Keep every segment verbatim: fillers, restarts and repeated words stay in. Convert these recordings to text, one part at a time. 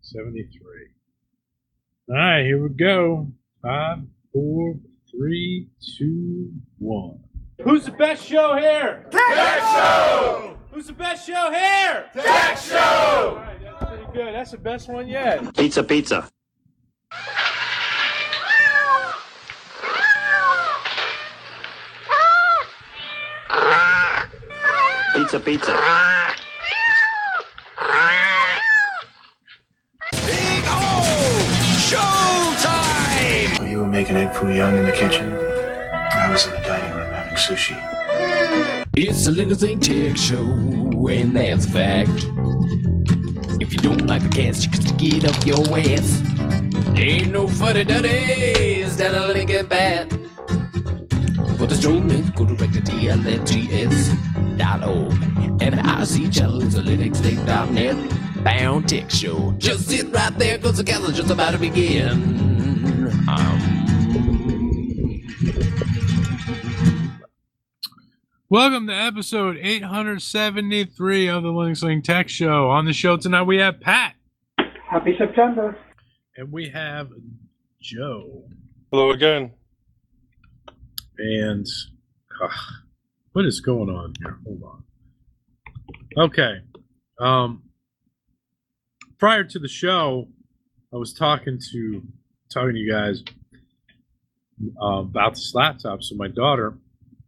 seventy-three. All right, here we go. Five, four, three, two, one. Who's the best show here? Tech Show! Who's the best show here? Tech Show! All right, that's pretty good. That's the best one yet. Pizza, pizza. Pizza, pizza. Big O! Showtime! So you were making egg foo young in the kitchen. I was in the dining room having sushi. It's a Little Thing Tech Show, and that's a fact. If you don't like the cast, you can stick it up your ass. Ain't no funny duddies down a Lincoln Bat. For the streaming, go direct to T L N G S dot org. And the I C channel is a Linux Thing dot net. Bound Tech Show. Just sit right there, cause the gathering's just about to begin. Um... Welcome to episode eight seventy-three of the Linux Thing Tech Show. On the show tonight we have Pat. Happy September. And we have Joe. Hello again. And uh, what is going on here? Hold on. Okay. Um, prior to the show, I was talking to talking to you guys uh, about this laptop. So my daughter,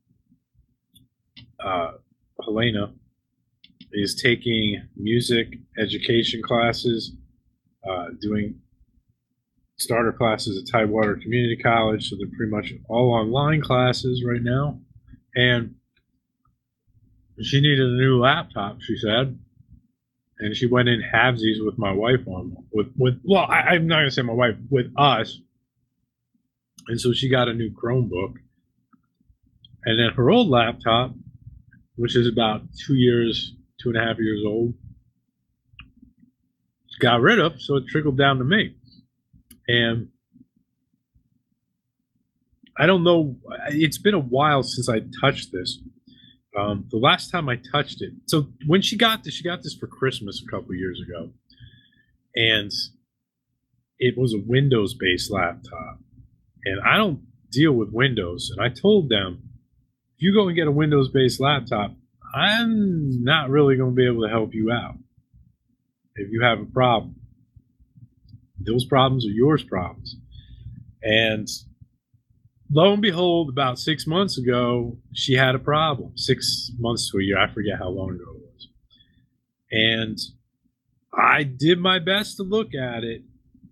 uh, Helena, is taking music education classes, uh, doing starter classes at Tidewater Community College, so they're pretty much all online classes right now. And she needed a new laptop, she said, and she went in halvesies with my wife on with with well, I, I'm not gonna say my wife, with us. And so she got a new Chromebook, and then her old laptop, which is about two years, two and a half years old, she got rid of, so it trickled down to me. And I don't know, it's been a while since I touched this. Um, the last time I touched it, so when she got this, she got this for Christmas a couple years ago. And it was a Windows-based laptop. And I don't deal with Windows. And I told them, if you go and get a Windows-based laptop, I'm not really going to be able to help you out if you have a problem. Those problems are yours problems. And lo and behold, about six months ago, she had a problem. Six months to a year. I forget how long ago it was. And I did my best to look at it.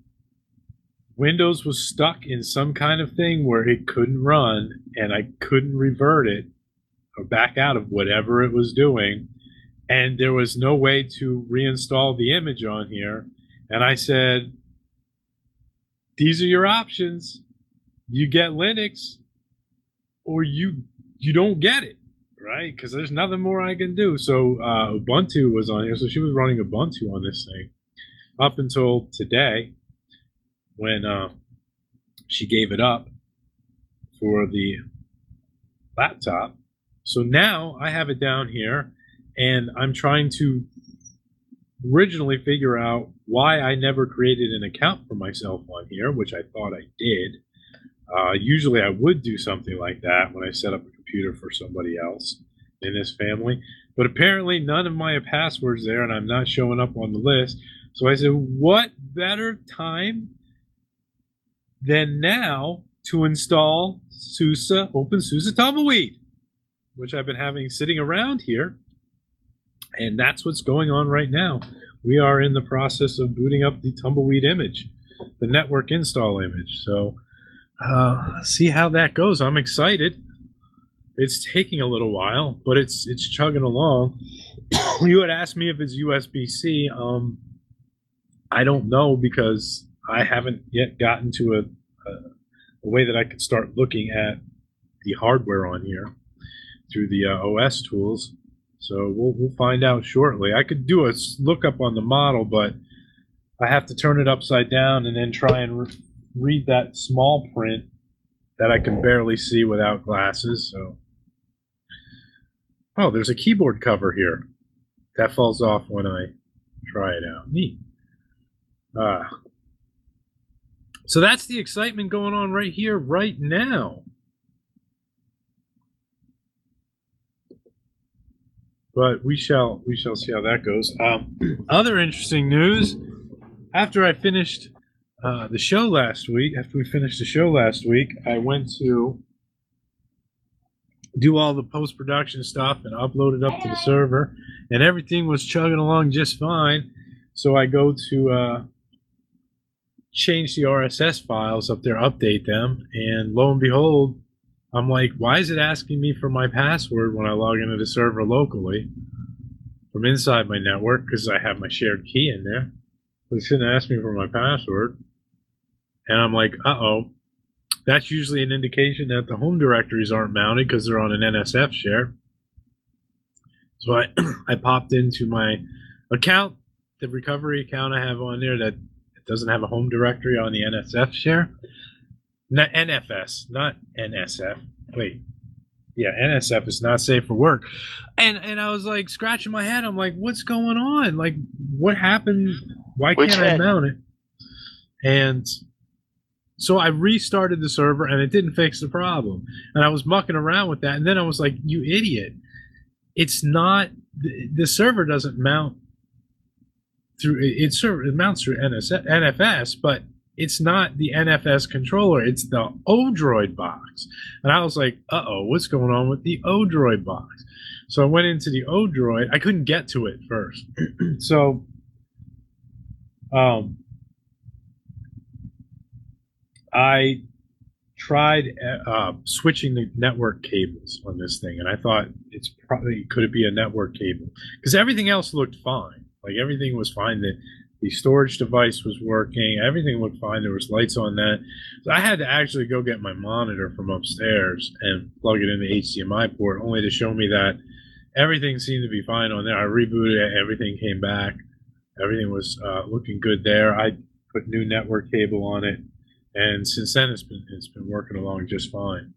Windows was stuck in some kind of thing where it couldn't run, and I couldn't revert it or back out of whatever it was doing. And there was no way to reinstall the image on here. And I said, these are your options. You get Linux, or you you don't get it, right? Because there's nothing more I can do. So uh, Ubuntu was on here, so she was running Ubuntu on this thing up until today, when uh, she gave it up for the laptop. So now I have it down here, and I'm trying to originally figure out why I never created an account for myself on here, which I thought I did. Uh, usually I would do something like that when I set up a computer for somebody else in this family. But apparently none of my passwords there, and I'm not showing up on the list. So I said, what better time than now to install SUSE, OpenSUSE Tumbleweed, which I've been having sitting around here. And that's what's going on right now. We are in the process of booting up the Tumbleweed image, the network install image. So uh, see how that goes. I'm excited. It's taking a little while, but it's it's chugging along. You had asked me if it's U S B C. Um, I don't know, because I haven't yet gotten to a, a, a way that I could start looking at the hardware on here through the uh, O S tools. So we'll, we'll find out shortly. I could do a lookup on the model, but I have to turn it upside down and then try and re read that small print that I can barely see without glasses. So, oh, there's a keyboard cover here. That falls off when I try it out. Neat. Uh, so that's the excitement going on right here, right now. But we shall we shall see how that goes. Um, other interesting news: after I finished uh, the show last week, after we finished the show last week, I went to do all the post production stuff and upload it up to the server, and everything was chugging along just fine. So I go to uh, change the R S S files up there, update them, and lo and behold, I'm like, why is it asking me for my password when I log into the server locally from inside my network? Because I have my shared key in there. But it shouldn't ask me for my password. And I'm like, uh-oh. That's usually an indication that the home directories aren't mounted because they're on an N S F share. So I, I popped into my account, the recovery account I have on there that doesn't have a home directory on the N S F share. Not N F S, not N S F. Wait. Yeah, N S F is not safe for work. And and I was like scratching my head. I'm like, what's going on? Like, what happened? Why Which can't I head? mount it? And so I restarted the server and it didn't fix the problem. And I was mucking around with that. And then I was like, you idiot. It's not, the, the server doesn't mount through, it, it, server, it mounts through N F S, but it's not the N F S controller. It's the Odroid box. And I was like, uh-oh, what's going on with the Odroid box? So I went into the Odroid. I couldn't get to it first. so, um, I tried uh, switching the network cables on this thing, and I thought it's probably, could it be a network cable? Because everything else looked fine. Like, everything was fine. The, the storage device was working. Everything looked fine. There was lights on that. So I had to actually go get my monitor from upstairs and plug it in the H D M I port, only to show me that everything seemed to be fine on there. I rebooted it. Everything came back. Everything was uh, looking good there. I put new network cable on it. And since then, it's been it's been working along just fine.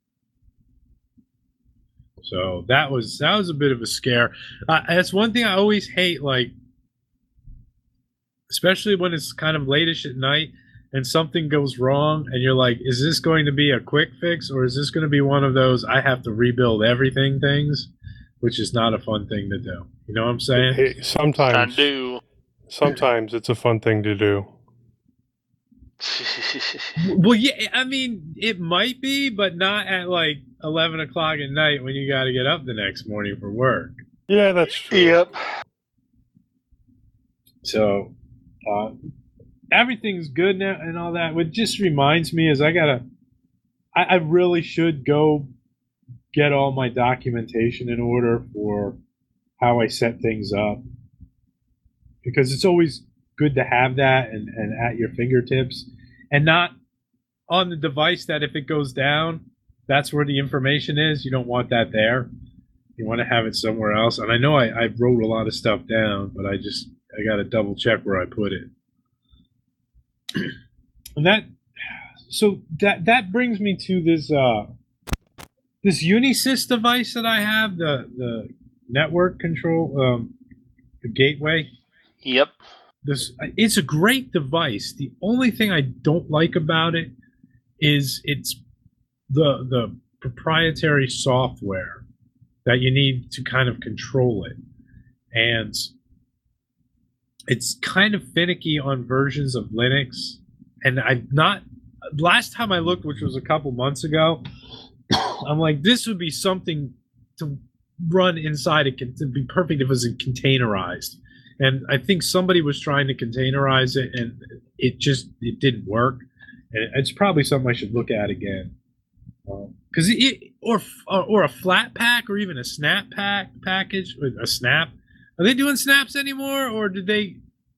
So that was that was a bit of a scare. Uh, that's one thing I always hate, like, especially when it's kind of latish at night and something goes wrong, and you're like, is this going to be a quick fix, or is this going to be one of those I have to rebuild everything things, which is not a fun thing to do. You know what I'm saying? Hey, sometimes, I do. sometimes it's a fun thing to do. Well, yeah, I mean, it might be, but not at like eleven o'clock at night when you got to get up the next morning for work. Yeah, that's true. Yep. So, uh, everything's good now and all that. What just reminds me is I gotta, I, I really should go get all my documentation in order for how I set things up, because it's always good to have that and, and at your fingertips, and not on the device that if it goes down, that's where the information is. You don't want that there. You want to have it somewhere else. And I know I, I wrote a lot of stuff down, but I just, I got to double check where I put it. And that, so that, that brings me to this, uh, this Unisys device that I have, the, the network control, um, the gateway. Yep. This, it's a great device. The only thing I don't like about it is it's the the proprietary software that you need to kind of control it, and it's kind of finicky on versions of Linux. And I'm not. Last time I looked, which was a couple months ago, I'm like, this would be something to run inside it to be perfect if it was containerized. And I think somebody was trying to containerize it, and it just it didn't work. And it's probably something I should look at again, because um, it or or a flat pack or even a snap pack package with a snap. Are they doing snaps anymore, or did they?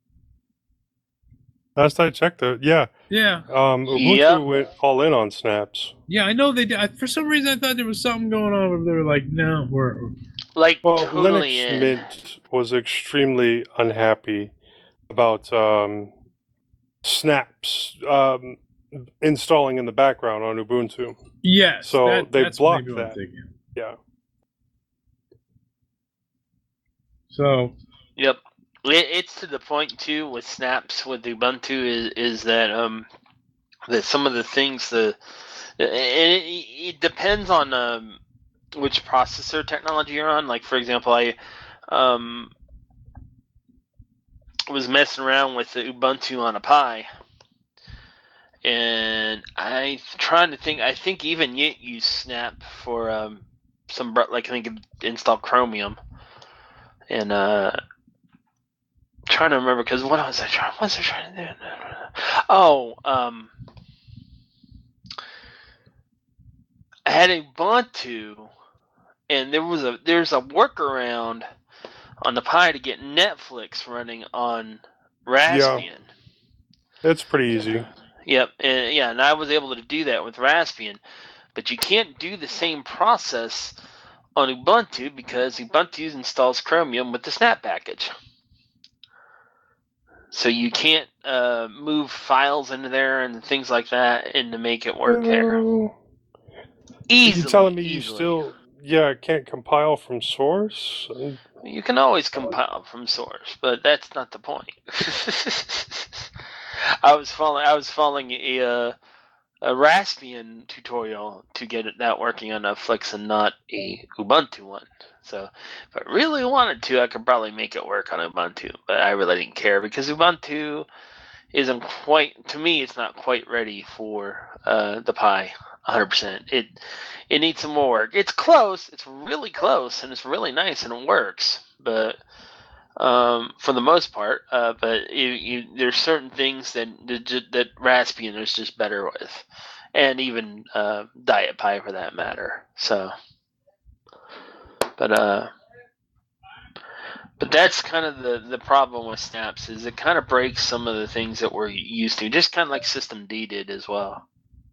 Last I checked, it, yeah. Yeah. Um, Ubuntu Yep. went all in on snaps. Yeah, I know they did. I, for some reason, I thought there was something going on where they were like, "No, we're." Like, Well, totally Linux in. Mint was extremely unhappy about um, snaps um, installing in the background on Ubuntu. Yes. So that, they that's blocked maybe what I'm that. thinking. Yeah. So. Yep. It, it's to the point too with snaps with Ubuntu is is that um that some of the things the and it, it depends on um which processor technology you're on. Like for example, I um was messing around with the Ubuntu on a Pi, and I trying to think. I think even Yit used Snap for um some like I think it installed Chromium, and uh. Trying to remember because what was I trying? What was I trying to do? Oh, um, I had Ubuntu, and there was a there's a workaround on the Pi to get Netflix running on Raspbian. Yeah, it's pretty easy. Yep, and yeah, and I was able to do that with Raspbian, but you can't do the same process on Ubuntu because Ubuntu installs Chromium with the Snap package. So you can't uh, move files into there and things like that, and to make it work there. Easily, You're telling me easily. you still, yeah, can't compile from source? You can always compile from source, but that's not the point. I was following, I was following a uh, a Raspbian tutorial to get that working on Netflix and not a Ubuntu one. So if I really wanted to, I could probably make it work on Ubuntu, but I really didn't care because Ubuntu isn't quite, to me, it's not quite ready for uh, the Pi one hundred percent. It it needs some more work. It's close, it's really close, and it's really nice, and it works, but um, for the most part, uh, but you, you, there's certain things that, that, that Raspbian is just better with, and even uh, Diet Pi for that matter, so... But uh, but that's kind of the, the problem with snaps is it kind of breaks some of the things that we're used to, just kind of like System D did as well.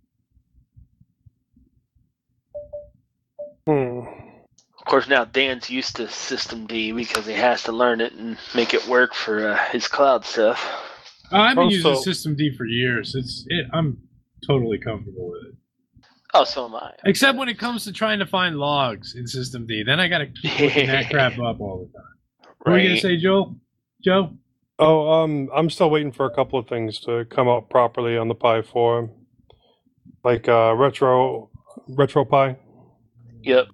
Hmm. Of course, now Dan's used to System D because he has to learn it and make it work for uh, his cloud stuff. Uh, I've been Also, using System D for years. It's it, I'm totally comfortable with it. Oh, so am I. Except when it comes to trying to find logs in System D, then I got to keep looking that crap up all the time. What were you gonna say, Joel? Joe? Oh, um, I'm still waiting for a couple of things to come out properly on the Pi four, like uh, retro, retro Pi. Yep.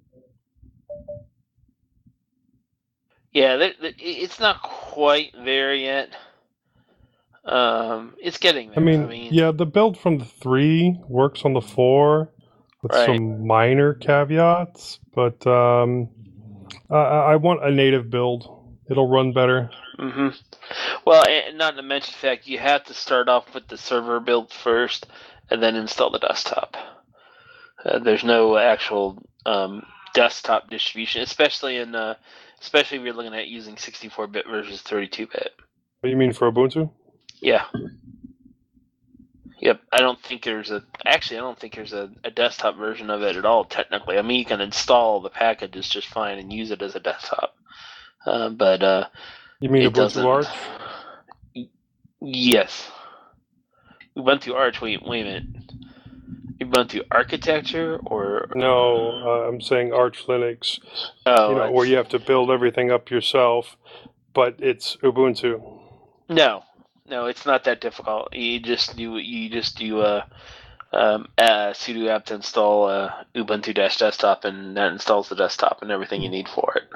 Yeah, th- th- it's not quite there yet. Um, it's getting there. I mean, I mean, yeah, the build from the three works on the four with Right. some minor caveats, but um, I, I want a native build. It'll run better. hmm Well, and not to mention the fact you have to start off with the server build first, and then install the desktop. Uh, there's no actual um, desktop distribution, especially in uh, especially if you're looking at using sixty-four bit versus thirty-two bit. What do you mean for Ubuntu? Yeah. Yep. I don't think there's a actually I don't think there's a, a desktop version of it at all. Technically, I mean you can install the packages just fine and use it as a desktop, uh, but uh, You mean it Ubuntu doesn't. Arch? Yes. Ubuntu Arch. Wait, wait a minute. Ubuntu architecture or No, uh, I'm saying Arch Linux. oh You know, where you have to build everything up yourself, but it's Ubuntu. no, no, it's not that difficult. You just do you just do a um, uh, sudo apt install uh, Ubuntu dash desktop, and that installs the desktop and everything you need for it.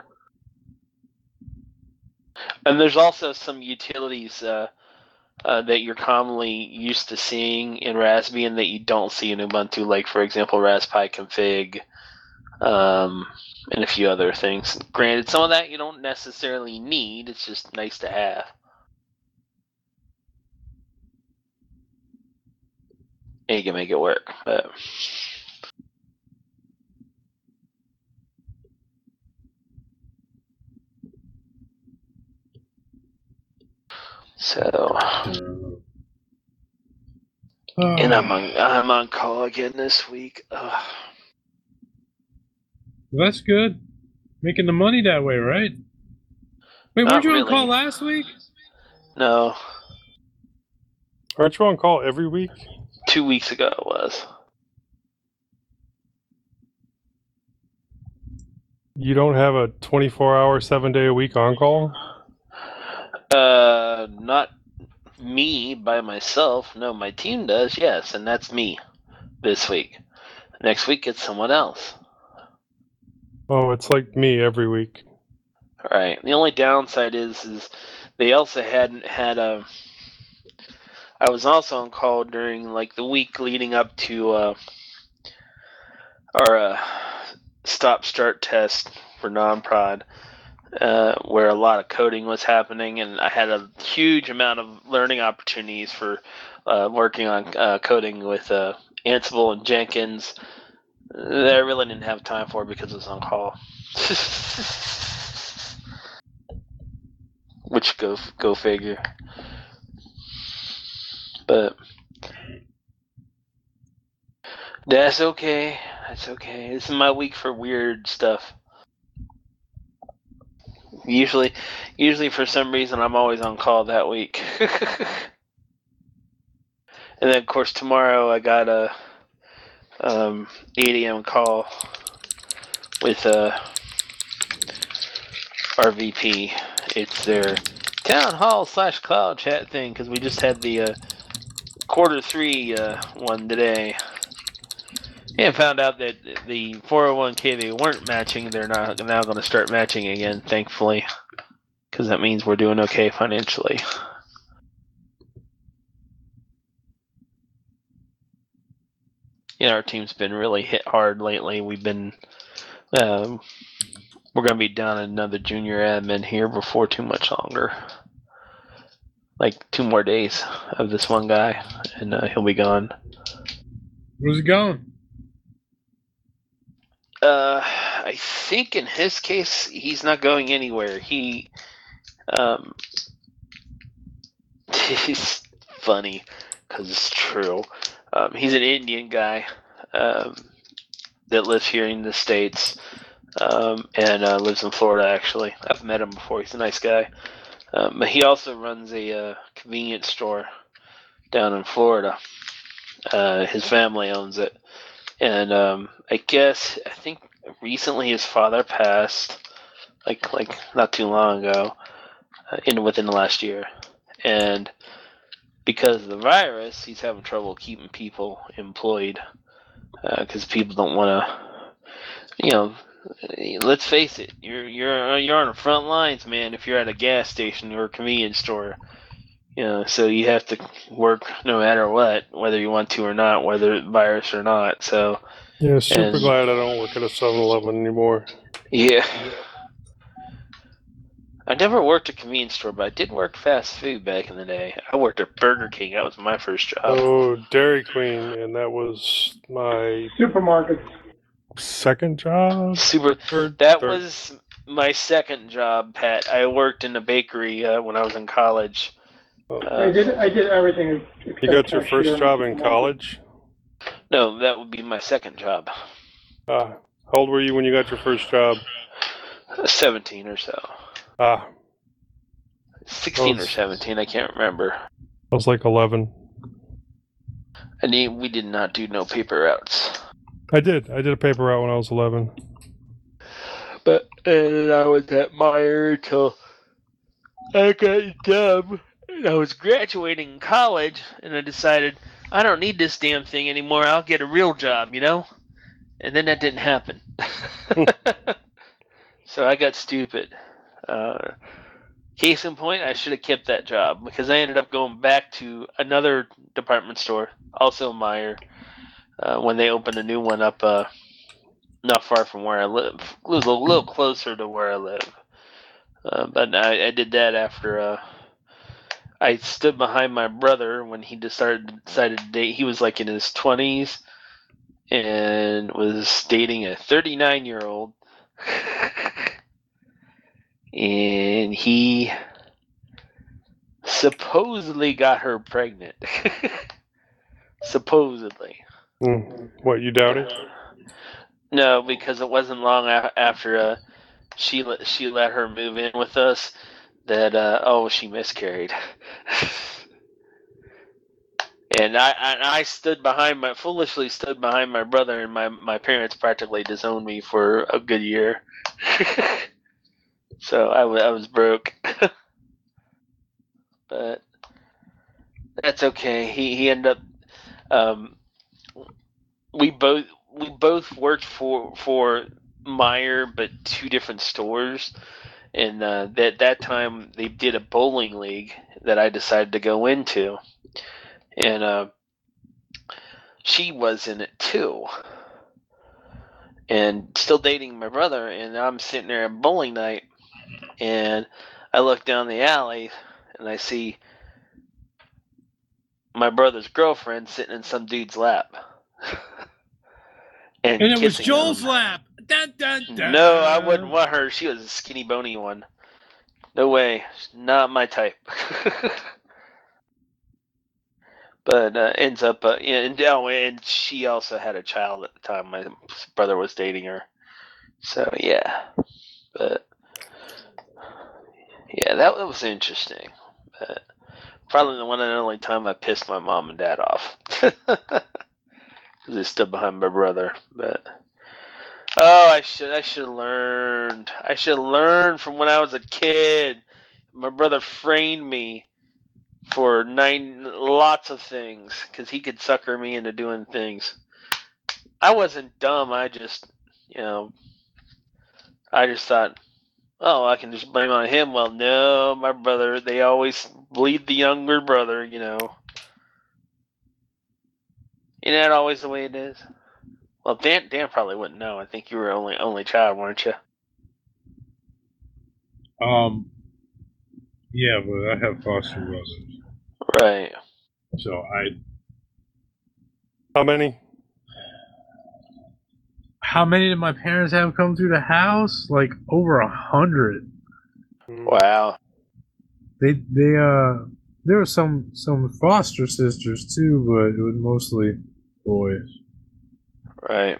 And there's also some utilities uh, uh, that you're commonly used to seeing in Raspbian that you don't see in Ubuntu, like, for example, Raspberry config, um, and a few other things. Granted, some of that you don't necessarily need, it's just nice to have. And you can make it work, but... So, and I'm on I'm on call again this week. Ugh. Well, that's good. Making the money that way, right? Wait, Not weren't you on really. call last week? No, Aren't you on call every week? two weeks ago it was. You don't have a twenty-four hour, seven day a week on call? Uh, not me by myself. No, my team does, yes, and that's me this week. Next week, it's someone else. Oh, it's like me every week. Right. The only downside is, is they also hadn't had a. I was also on call during like the week leading up to uh, our uh, stop-start test for non-prod, uh, where a lot of coding was happening, and I had a huge amount of learning opportunities for uh, working on uh, coding with uh, Ansible and Jenkins that I really didn't have time for because I was on call. Which go go figure. But that's okay. That's okay. This is my week for weird stuff. Usually, usually for some reason, I'm always on call that week. And then, of course, tomorrow I got a um, eight a.m. call with uh, our V P. It's their town hall slash cloud chat thing because we just had the uh, quarter three uh, one today. And found out that the four oh one k they weren't matching, they're not now going to start matching again, thankfully. Because that means we're doing okay financially. Yeah, our team's been really hit hard lately. We've been... Um, we're going to be down another junior admin here before too much longer. Like two more days of this one guy, and uh, he'll be gone. Where's he going? Uh, I think in his case, he's not going anywhere. He, um, it's funny because it's true. Um, he's an Indian guy um, that lives here in the States um, and uh, lives in Florida, actually. I've met him before. He's a nice guy. Um, but he also runs a uh, convenience store down in Florida. Uh, his family owns it. And um, I guess, I think recently his father passed, like like not too long ago, uh, in within the last year. And because of the virus, he's having trouble keeping people employed because uh, people don't want to, you know, let's face it, you're you're you're on the front lines, man. If you're at a gas station or a convenience store, you know, so you have to work no matter what, whether you want to or not, whether virus or not. So yeah, super and, glad I don't work at a seven eleven anymore. Yeah. I never worked at a convenience store, but I did work fast food back in the day. I worked at Burger King. That was my first job. Oh, Dairy Queen, and that was my Supermarkets. second job. Super. Third, that third. was my second job, Pat. I worked in a bakery uh, when I was in college. Oh. I did. I did everything. You got your first job in college? No, that would be my second job. Uh, how old were you when you got your first job? Seventeen or so. Ah, Sixteen was, or seventeen, I can't remember. I was like eleven. And we did not do no paper routes. I did. I did a paper route when I was eleven. But and I was at Meyer till I got a job. And I was graduating college, and I decided I don't need this damn thing anymore. I'll get a real job, you know. And then that didn't happen. So I got stupid. Uh, case in point, I should have kept that job because I ended up going back to another department store, also Meyer, uh, when they opened a new one up uh, not far from where I live. It was a little closer to where I live. Uh, but I, I did that after uh, I stood behind my brother when he decided, decided to date. He was like in his twenties and was dating a thirty-nine-year-old. And he supposedly got her pregnant. Supposedly. Mm. What, you doubt it? No, because it wasn't long a- after uh, she let she let her move in with us that uh, oh she miscarried. And I, I I stood behind my foolishly stood behind my brother, and my my parents practically disowned me for a good year. So I, w- I was broke. but that's okay. He he ended up. Um, we both we both worked for for Meyer, but two different stores. And uh, at that time, they did a bowling league that I decided to go into, and uh, she was in it too. And still dating my brother, and I'm sitting there at bowling night, and I look down the alley, and I see my brother's girlfriend sitting in some dude's lap. and, And it was kissing Joel's him. lap. Dun, dun, dun. No, I wouldn't want her. She was a skinny, bony one. No way. Not my type. But uh, ends up, uh, and, oh, and she also had a child at the time. My brother was dating her. So, yeah. But, yeah, that was interesting. But probably the one and only time I pissed my mom and dad off. Because they stood behind my brother. But, oh, I should I should have learned. I should have learned from when I was a kid. My brother framed me for nine lots of things because he could sucker me into doing things. I wasn't dumb. I just, you know, I just thought, oh, I can just blame on him. Well, no, my brother. They always bleed the younger brother, you know. Isn't that always the way it is? Well, Dan, Dan probably wouldn't know. I think you were only only child, weren't you? Um, yeah, but I have foster brothers. Right. So I. How many? How many did my parents have come through the house? Like over a hundred. Wow. They they uh there were some some foster sisters too, but it was mostly boys. Right.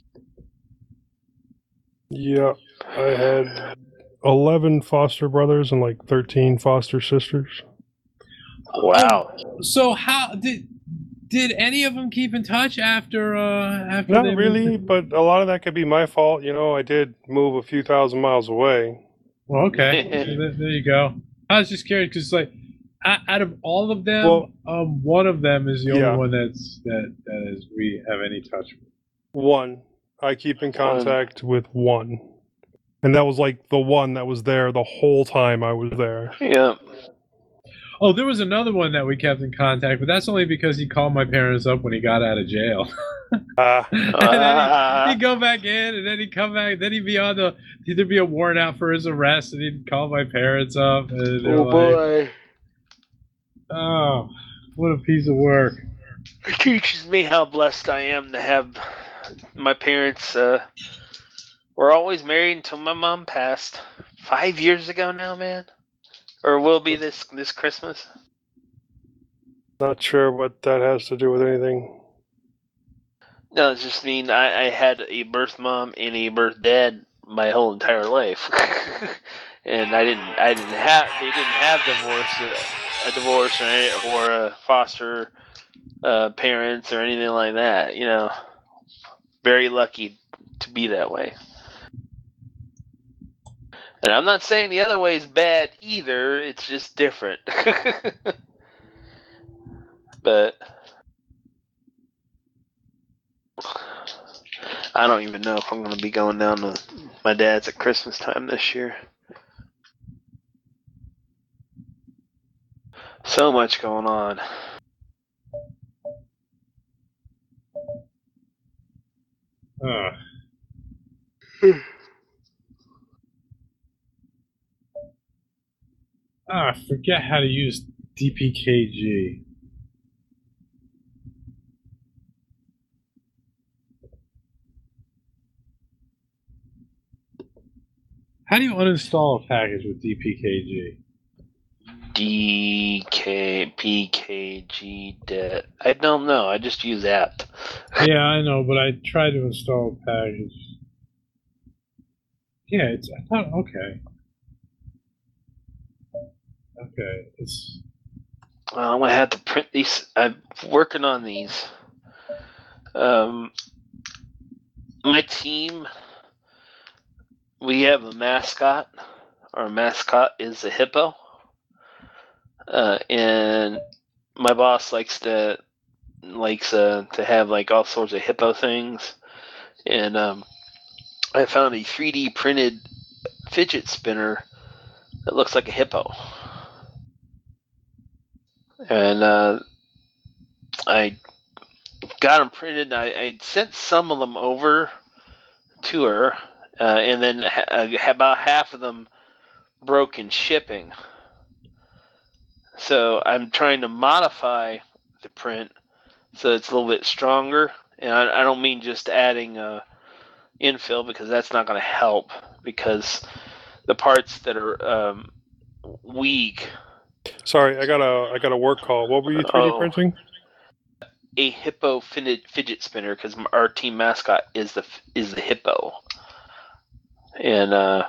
Yeah, I had eleven foster brothers and like thirteen foster sisters. Wow. So how did did any of them keep in touch after uh after Not they really, moved? but a lot of that could be my fault. You know, I did move a few thousand miles away. Well, okay, there, there you go. I was just curious because like o- out of all of them, Well- um, one of them is the only Yeah. one that's that that is we have any touch with. One. I keep in contact with one. And that was like the one that was there the whole time I was there. Yeah. Oh, there was another one that we kept in contact, but that's only because he called my parents up when he got out of jail. Ah, and then he'd, he'd go back in, and then he'd come back. Then he'd be on the there'd be a warrant out for his arrest, and he'd call my parents up. And they're Oh like, boy. oh, what a piece of work! It teaches me how blessed I am to have my parents. Uh, were always married until my mom passed five years ago now, man. Or will be this this Christmas. not sure what that has to do with anything. No, it's just mean I, I had a birth mom and a birth dad my whole entire life, and I didn't I didn't have they didn't have divorce a divorce or or a foster uh, parents or anything like that. You know, very lucky to be that way. And I'm not saying the other way is bad either. It's just different. But I don't even know if I'm going to be going down to my dad's at Christmas time this year. So much going on. Uh. Ah, I forget how to use D P K G. How do you uninstall a package with D P K G? D K P K G det. I don't know. I just use apt. Yeah, I know, but I tried to install a package. Yeah, it's. I thought okay. Okay, it's. Well, I'm gonna have to print these. I'm working on these. Um, my team. We have a mascot. Our mascot is a hippo. uh, and my boss likes to likes uh, to have like all sorts of hippo things, and um, I found a three D printed fidget spinner that looks like a hippo, and uh, I got them printed. I, I sent some of them over to her, uh, and then ha- about half of them broke in shipping. So I'm trying to modify the print so it's a little bit stronger, and I, I don't mean just adding uh, infill, because that's not going to help, because the parts that are um, weak. Sorry, I got a I got a work call. What were you three D Oh. printing? A hippo fidget fidget spinner, because our team mascot is the is the hippo, and uh,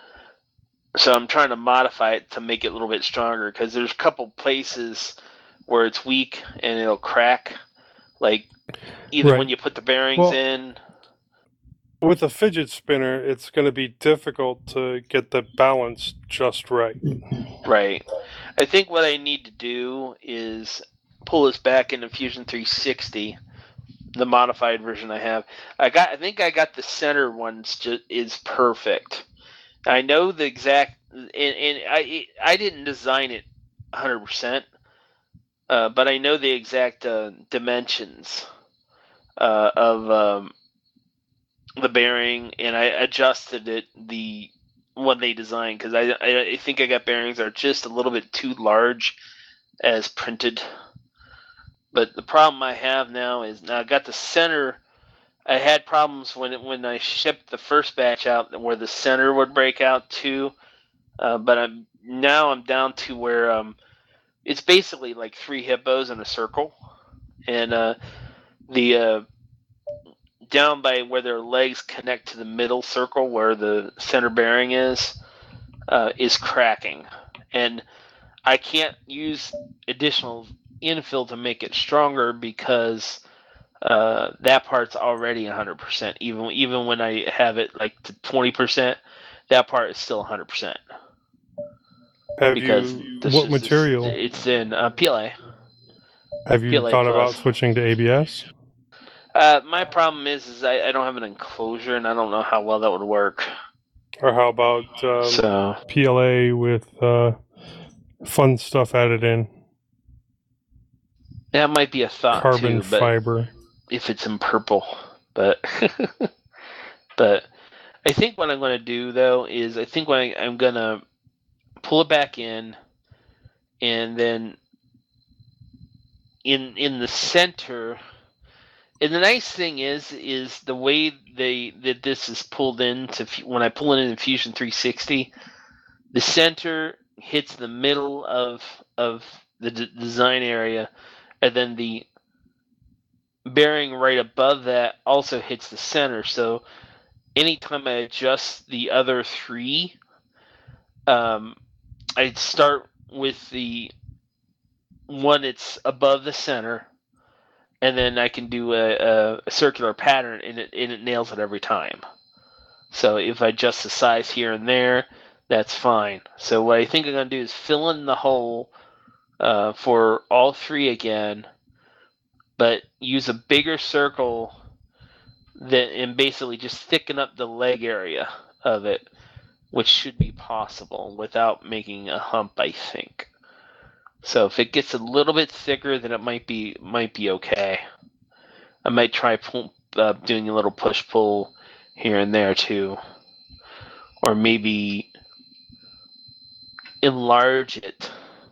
so I'm trying to modify it to make it a little bit stronger, because there's a couple places where it's weak and it'll crack, like either Right. when you put the bearings Well- in. With a fidget spinner, it's going to be difficult to get the balance just right. Right. I think what I need to do is pull this back into Fusion three sixty, the modified version I have. I got. I think I got the center ones just is perfect. I know the exact, and, and I I didn't design it one hundred percent, uh, but I know the exact uh, dimensions uh, of um, the bearing, and I adjusted it the one they designed, because I, I I think I got bearings that are just a little bit too large as printed. But the problem I have now is, now I got the center. I had problems when it, when I shipped the first batch out where the center would break out too. Uh, but I'm now I'm down to where um, it's basically like three hippos in a circle, and uh, the uh, down by where their legs connect to the middle circle where the center bearing is uh, is cracking, and I can't use additional infill to make it stronger, because uh, that part's already one hundred percent. Even even when I have it like to twenty percent, that part is still one hundred percent. Have Because you this what is- material? It's in uh, P L A. Have you P L A thought plus. about switching to A B S? Uh, my problem is, is I, I don't have an enclosure, and I don't know how well that would work. Or how about um, So P L A with uh, fun stuff added in? that might be a thought Carbon too, but fiber. if it's in purple, but but I think what I'm going to do though is I think what I, I'm going to pull it back in, and then in in the center. And the nice thing is, is the way they that this is pulled into when I pull it in Fusion three sixty, the center hits the middle of of the d- design area, and then the bearing right above that also hits the center. So anytime I adjust the other three, um, I start with the one that's above the center, and then I can do a, a, a circular pattern, and it, and it nails it every time. So if I adjust the size here and there, that's fine. So what I think I'm going to do is fill in the hole uh, for all three again, but use a bigger circle that, and basically just thicken up the leg area of it, which should be possible without making a hump, I think. So if it gets a little bit thicker, then it might be might be okay. I might try pull, uh, doing a little push pull here and there too, or maybe enlarge it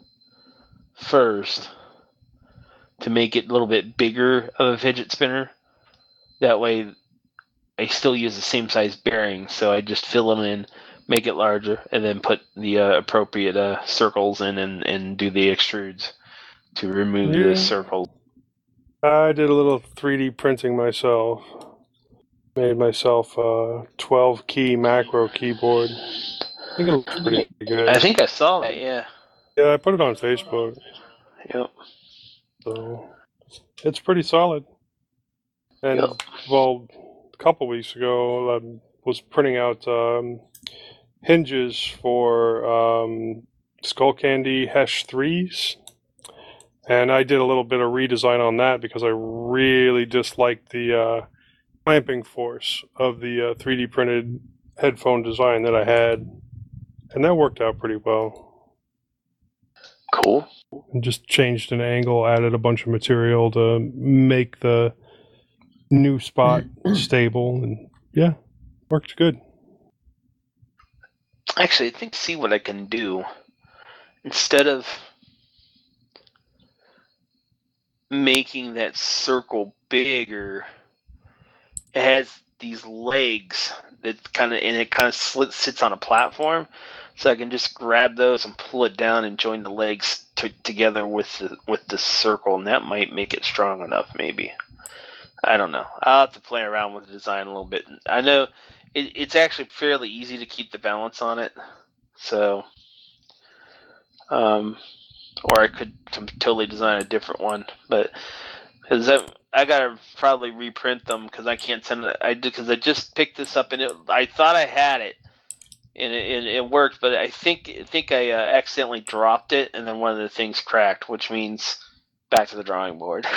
first to make it a little bit bigger of a fidget spinner. That way, I still use the same size bearing, so I just fill them in, make it larger, and then put the uh, appropriate uh, circles in and, and do the extrudes to remove Yeah. the circles. I did a little three D printing myself. Made myself a twelve key macro keyboard. I think it looks pretty good. I think I saw that, yeah. Yeah, I put it on Facebook, Yep. so it's pretty solid. And Yep. well, a couple weeks ago, I was printing out um, hinges for um, Skull Candy Hesh threes. And I did a little bit of redesign on that because I really disliked the uh, clamping force of the uh, three D printed headphone design that I had. And that worked out pretty well. Cool. And just changed an angle, added a bunch of material to make the new spot stable. And yeah, worked good. Actually, I think see what I can do. Instead of making that circle bigger, it has these legs that kind of, and it kind of slit, sits on a platform, so I can just grab those and pull it down and join the legs t- together with the with the circle, and that might make it strong enough. Maybe, I don't know. I'll have to play around with the design a little bit. I know it, it's actually fairly easy to keep the balance on it, so um. Or I could totally design a different one, but because I, I gotta probably reprint them because I can't send it. I because I just picked this up and it, I thought I had it and it, it, it worked, but I think I think I uh, accidentally dropped it and then one of the things cracked, which means back to the drawing board.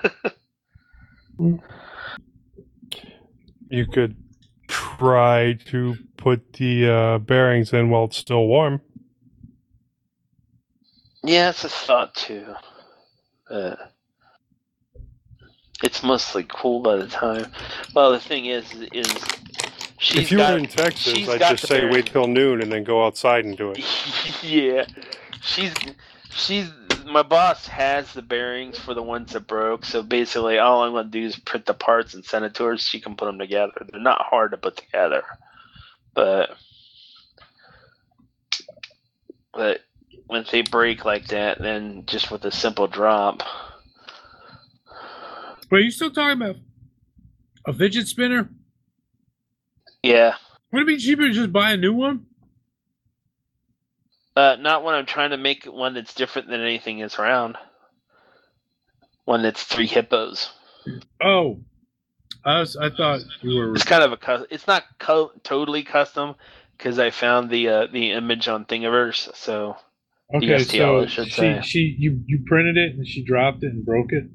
You could try to put the uh, bearings in while it's still warm. Yeah, it's a thought too. Uh, it's mostly cool by the time. Well, the thing is, is she's if you got, were in Texas, I'd got just say bearing. wait till noon and then go outside and do it. Yeah, she's she's my boss has the bearings for the ones that broke. So basically, all I'm gonna do is print the parts and send it to her. So she can put them together. They're not hard to put together, but but. When they break like that, then just with a simple drop. Wait, are you still talking about a fidget spinner? Yeah. Would it be cheaper to just buy a new one? Uh, not when I'm trying to make one that's different than anything that's around. One that's three hippos. Oh, I was, I thought you were. It's kind of a cu- it's not co- totally custom because I found the uh, the image on Thingiverse, so. Okay, D S T L, so I should she say. she you you printed it and she dropped it and broke it.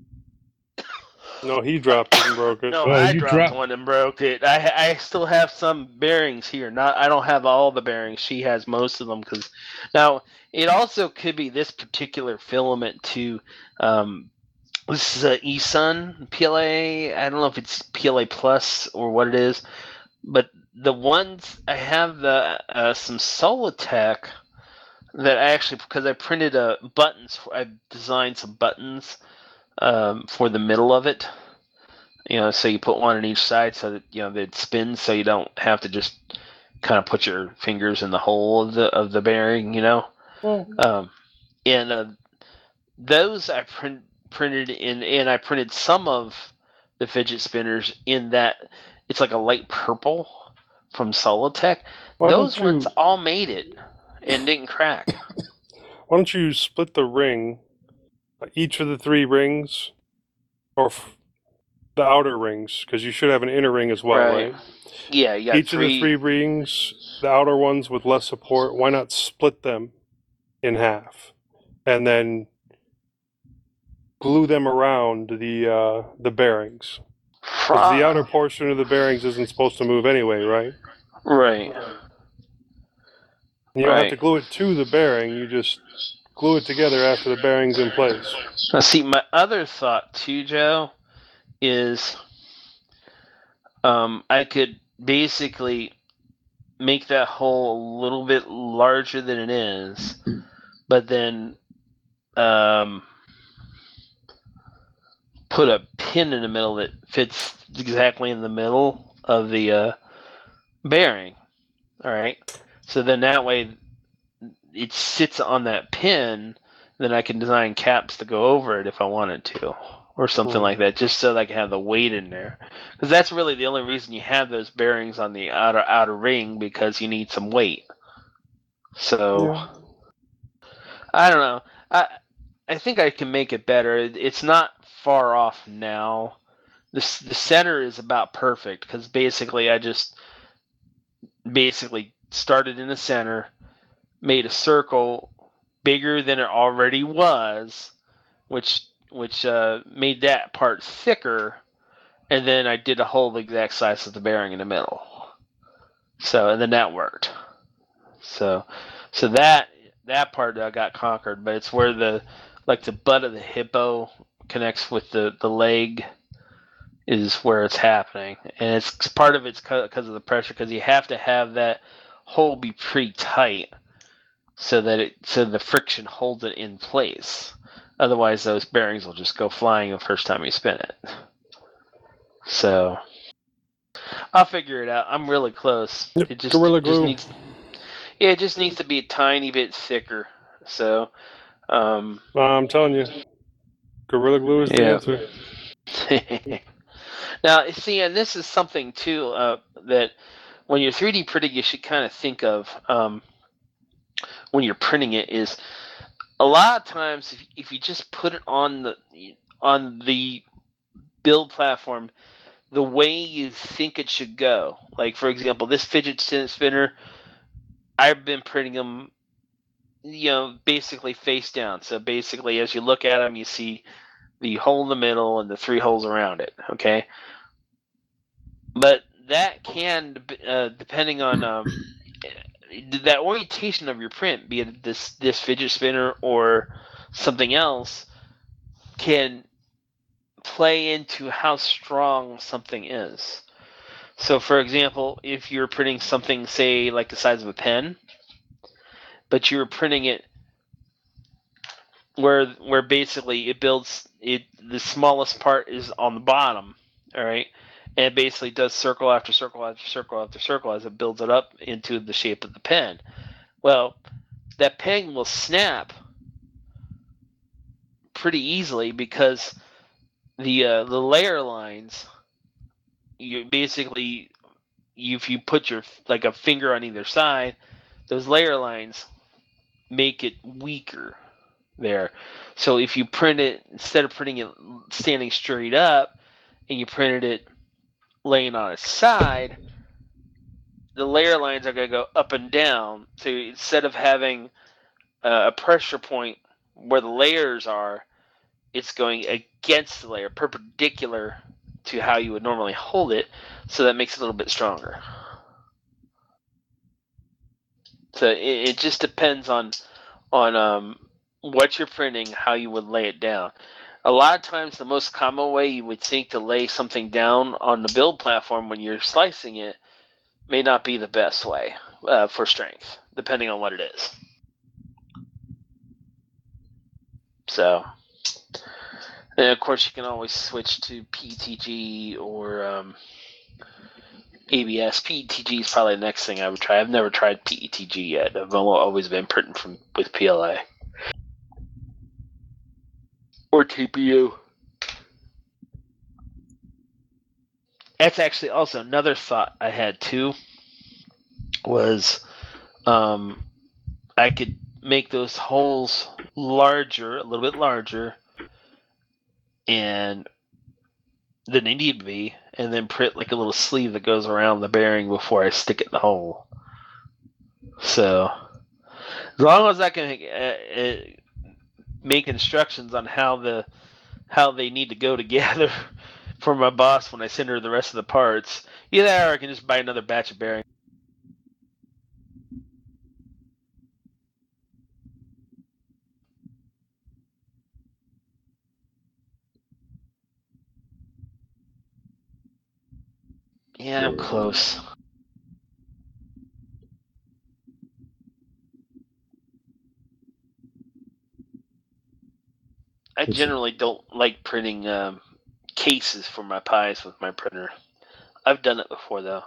No, he dropped it and broke it. No, Well, I you dropped dropped- one and broke it. I I still have some bearings here. Not I don't have all the bearings. She has most of them because now it also could be this particular filament too. Um, this is a eSun P L A. I don't know if it's P L A Plus or what it is, but the ones I have the uh, some Solitech. That I actually, because I printed uh, buttons, I designed some buttons um, for the middle of it. You know, so you put one on each side so that, you know, that it spins so you don't have to just kind of put your fingers in the hole of the of the bearing, you know. Mm-hmm. Um, and uh, those I print, printed in, and I printed some of the fidget spinners in that, it's like a light purple from Solitech. Why Those don't you- ones all made it. And didn't crack. Why don't you split the ring, each of the three rings, or f- the outer rings, because you should have an inner ring as well, right? Right. Yeah, you got Each three. of the three rings, the outer ones with less support, why not split them in half, and then glue them around the uh, the bearings? Because the outer portion of the bearings isn't supposed to move anyway, right? Right. You don't Right. have to glue it to the bearing, you just glue it together after the bearing's in place. Now, see, my other thought too, Joe, is um, I could basically make that hole a little bit larger than it is, but then um, put a pin in the middle that fits exactly in the middle of the uh, bearing. All right. So then that way it sits on that pin, then I can design caps to go over it if I wanted to, or something Cool. like that, just so that I can have the weight in there. Because that's really the only reason you have those bearings on the outer outer ring, because you need some weight. So Yeah. I don't know. I I think I can make it better. It- It's not far off now. The s- the center is about perfect because basically I just basically started in the center, made a circle bigger than it already was, which which uh, made that part thicker, and then I did a hole the exact size of the bearing in the middle. So, and then that worked. So, so that that part I got conquered, but it's where the like the butt of the hippo connects with the, the leg is where it's happening, and it's part of it's because of the pressure, because you have to have that hole be pretty tight so that it so the friction holds it in place. Otherwise, those bearings will just go flying the first time you spin it. So I'll figure it out. I'm really close. Yep, It just, Gorilla it just Glue. needs, yeah, it just needs to be a tiny bit thicker. So, um, I'm telling you, Gorilla Glue is the Yeah. answer. now, see, and this is something too uh, that when you're three D printing, you should kind of think of um, when you're printing it is a lot of times if, if you just put it on the on the build platform the way you think it should go. Like, for example, this fidget spinner, I've been printing them, you know, basically face down. So basically, as you look at them, you see the hole in the middle and the three holes around it. Okay, but that can, uh, depending on um, that orientation of your print, be it this this fidget spinner or something else, can play into how strong something is. So, for example, if you're printing something, say, like the size of a pen, but you're printing it where where basically it builds it, the smallest part is on the bottom, all right, and it basically does circle after circle after circle after circle as it builds it up into the shape of the pen. Well, that pen will snap pretty easily because the uh, the layer lines, you basically, if you put your like a finger on either side, those layer lines make it weaker there. So if you print it, instead of printing it standing straight up, and you printed it laying on its side, the layer lines are going to go up and down. So instead of having uh, a pressure point where the layers are, it's going against the layer, perpendicular to how you would normally hold it, so that makes it a little bit stronger. So it, it just depends on on um, what you're printing, how you would lay it down. A lot of times, the most common way you would think to lay something down on the build platform when you're slicing it may not be the best way uh, for strength, depending on what it is. So, and of course, you can always switch to P E T G or um, A B S. P E T G is probably the next thing I would try. I've never tried P E T G yet. I've always been printing from with P L A or T P U. That's actually also another thought I had too. Was um, I could make those holes larger, a little bit larger, and than they need to be, and then print like a little sleeve that goes around the bearing before I stick it in the hole. So, as long as I can uh, uh, make instructions on how the how they need to go together for my boss when I send her the rest of the parts, either or I can just buy another batch of bearings. Yeah, I'm close. I generally don't like printing um, cases for my pies with my printer. I've done it before, though.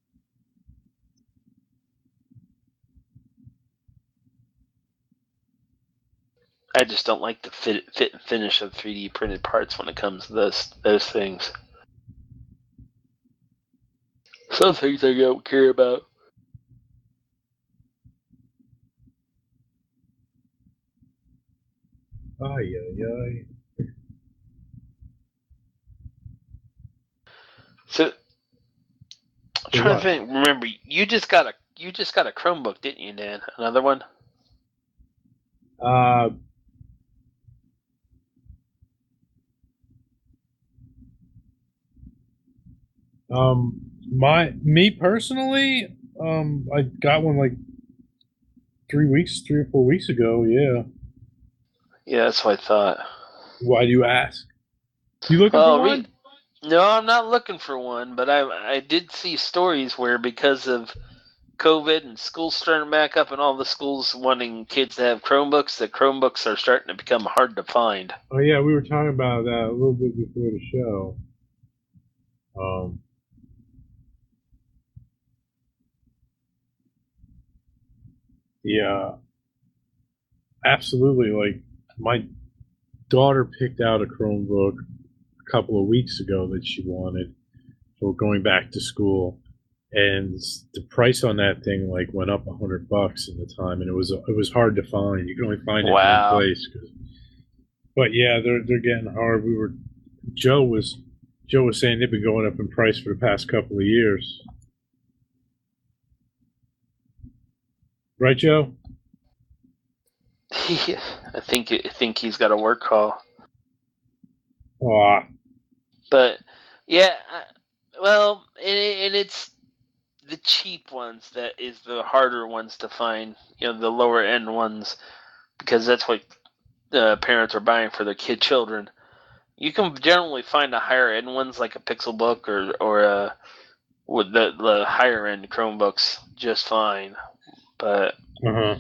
I just don't like the fit, fit and finish of three D printed parts when it comes to those those things. Some things I don't care about. Ay, ay, ay. So, I'm trying to think. Remember, you just got a you just got a Chromebook, didn't you, Dan? Another one? Uh, um, my me personally, um, I got one like three weeks, three or four weeks ago. Yeah. Yeah, that's what I thought. Why do you ask? You looking Oh, for re- one? No, I'm not looking for one, but I I did see stories where because of COVID and schools starting back up and all the schools wanting kids to have Chromebooks, that Chromebooks are starting to become hard to find. Oh yeah, we were talking about that a little bit before the show. Um, yeah, absolutely. Like my daughter picked out a Chromebook a couple of weeks ago that she wanted for going back to school, and the price on that thing like went up a hundred bucks in the time, and it was it was hard to find. You can only find it Wow. in one place. 'Cause, but yeah, they're they're getting hard. We were Joe was Joe was saying they've been going up in price for the past couple of years, right, Joe? I think I think he's got a work call. Aw. But yeah, I, well, and, and it's the cheap ones that is the harder ones to find. You know, the lower end ones, because that's what uh, parents are buying for their kid children. You can generally find the higher end ones like a Pixelbook or or uh, with the the higher end Chromebooks just fine. But Uh huh.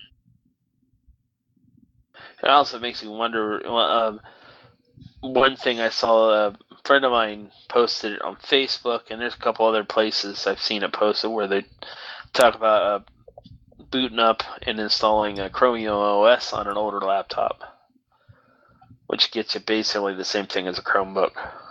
it also makes me wonder. well, Um, one thing I saw, a friend of mine posted it on Facebook, and there's a couple other places I've seen it posted where they talk about uh, booting up and installing a Chromium O S on an older laptop, which gets you basically the same thing as a Chromebook.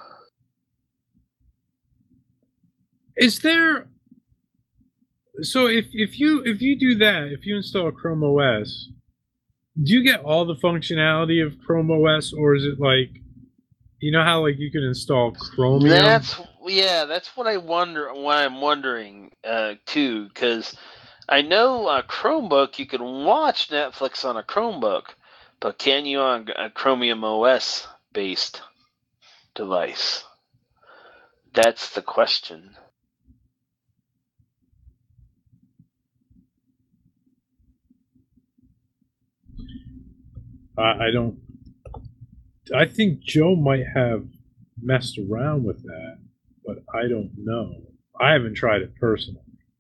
Is there? So if if you if you do that, if you install Chrome O S, do you get all the functionality of Chrome O S, or is it like, you know how like you can install Chromium? That's yeah, that's what I wonder. What I'm wondering uh, too, because I know a Chromebook you can watch Netflix on a Chromebook, but can you on a Chromium O S based device? That's the question. I, I don't. I think Joe might have messed around with that, but I don't know. I haven't tried it personally.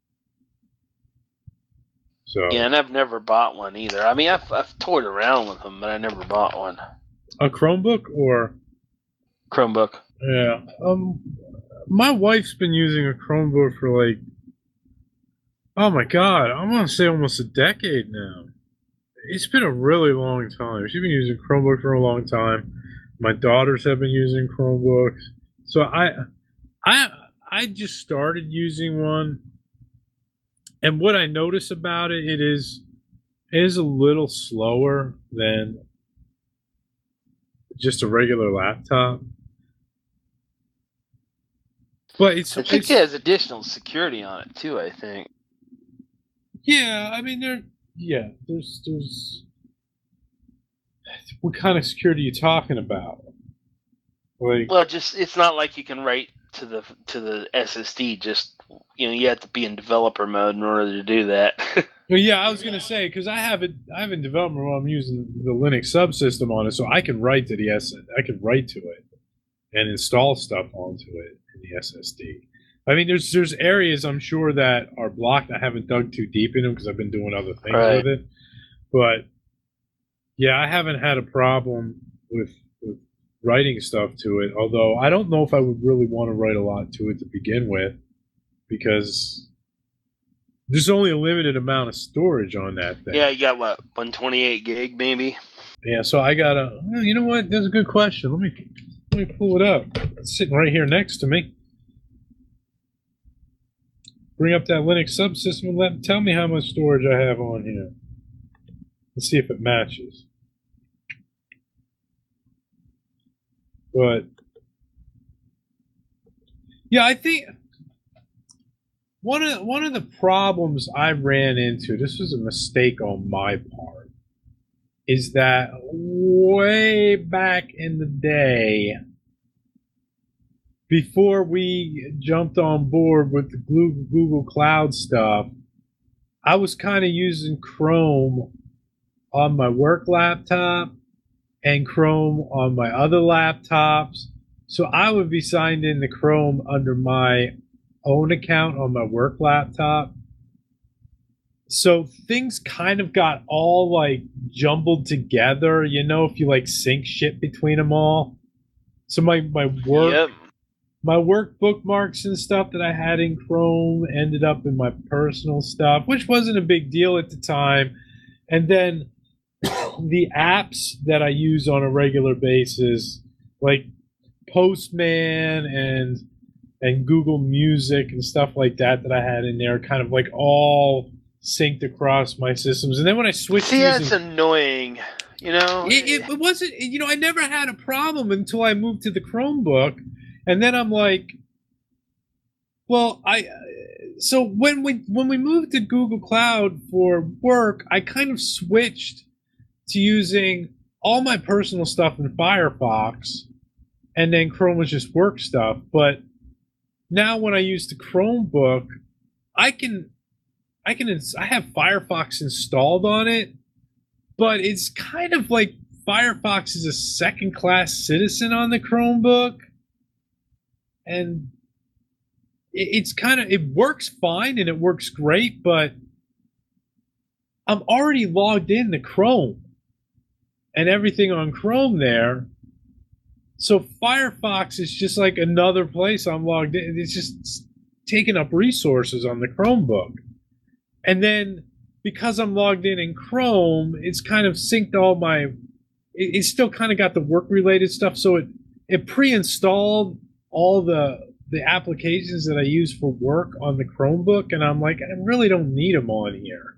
So Yeah, and I've never bought one either. I mean, I've I've toyed around with them, but I never bought one. a Chromebook or Chromebook. yeah. Um, my wife's been using a Chromebook for like, oh my god, I want to say almost a decade now. It's been a really long time. She's been using Chromebook for a long time. My daughters have been using Chromebooks. So I, I, I just started using one, and what I notice about it, it is, it is a little slower than just a regular laptop. But it's, I think it's it has additional security on it too. I think. yeah. I mean, there. Yeah, there's there's. What kind of security are you talking about? Like, Well, just it's not like you can write to the to the S S D. Just you know, you have to be in developer mode in order to do that. well, yeah, I was gonna say because I have it. I have in development while I'm using the Linux subsystem on it, so I can write to the S. I can write to it and install stuff onto it in the S S D. I mean, there's there's areas I'm sure that are blocked. I haven't dug too deep in them because I've been doing other things Right. with it. But yeah, I haven't had a problem with, with writing stuff to it. Although I don't know if I would really want to write a lot to it to begin with, because there's only a limited amount of storage on that thing. Yeah, you got what, one twenty-eight gig maybe? Yeah, so I gotta. Well, you know what? That's a good question. Let me let me pull it up. It's sitting right here next to me. Bring up that Linux subsystem and let tell me how much storage I have on here. Let's see if it matches. But yeah, I think one of one of the problems I ran into. This was a mistake on my part. is that way back in the day, before we jumped on board with the Google Cloud stuff, I was kind of using Chrome on my work laptop and Chrome on my other laptops. So I would be signed into Chrome under my own account on my work laptop. So things kind of got all like jumbled together, you know, if you like sync shit between them all. So my, my work Yep. my work bookmarks and stuff that I had in Chrome ended up in my personal stuff, which wasn't a big deal at the time. And then the apps that I use on a regular basis, like Postman and and Google Music and stuff like that that I had in there, kind of like all synced across my systems. And then when I switched See, to that's using, annoying. You know, it, it, it wasn't, you know, I never had a problem until I moved to the Chromebook. And then I'm like, well, I so when we when we moved to Google Cloud for work, I kind of switched to using all my personal stuff in Firefox, and then Chrome was just work stuff. But now when I use the Chromebook, I can I can I have Firefox installed on it, but it's kind of like Firefox is a second-class citizen on the Chromebook. And it's kind of, it works fine and it works great, but I'm already logged in to Chrome and everything on Chrome there. So Firefox is just like another place I'm logged in. It's just taking up resources on the Chromebook. And then because I'm logged in in Chrome, it's kind of synced all my, it, it's still kind of got the work related stuff. So it, it pre-installed all the the applications that I use for work on the Chromebook, and I'm like, I really don't need them on here.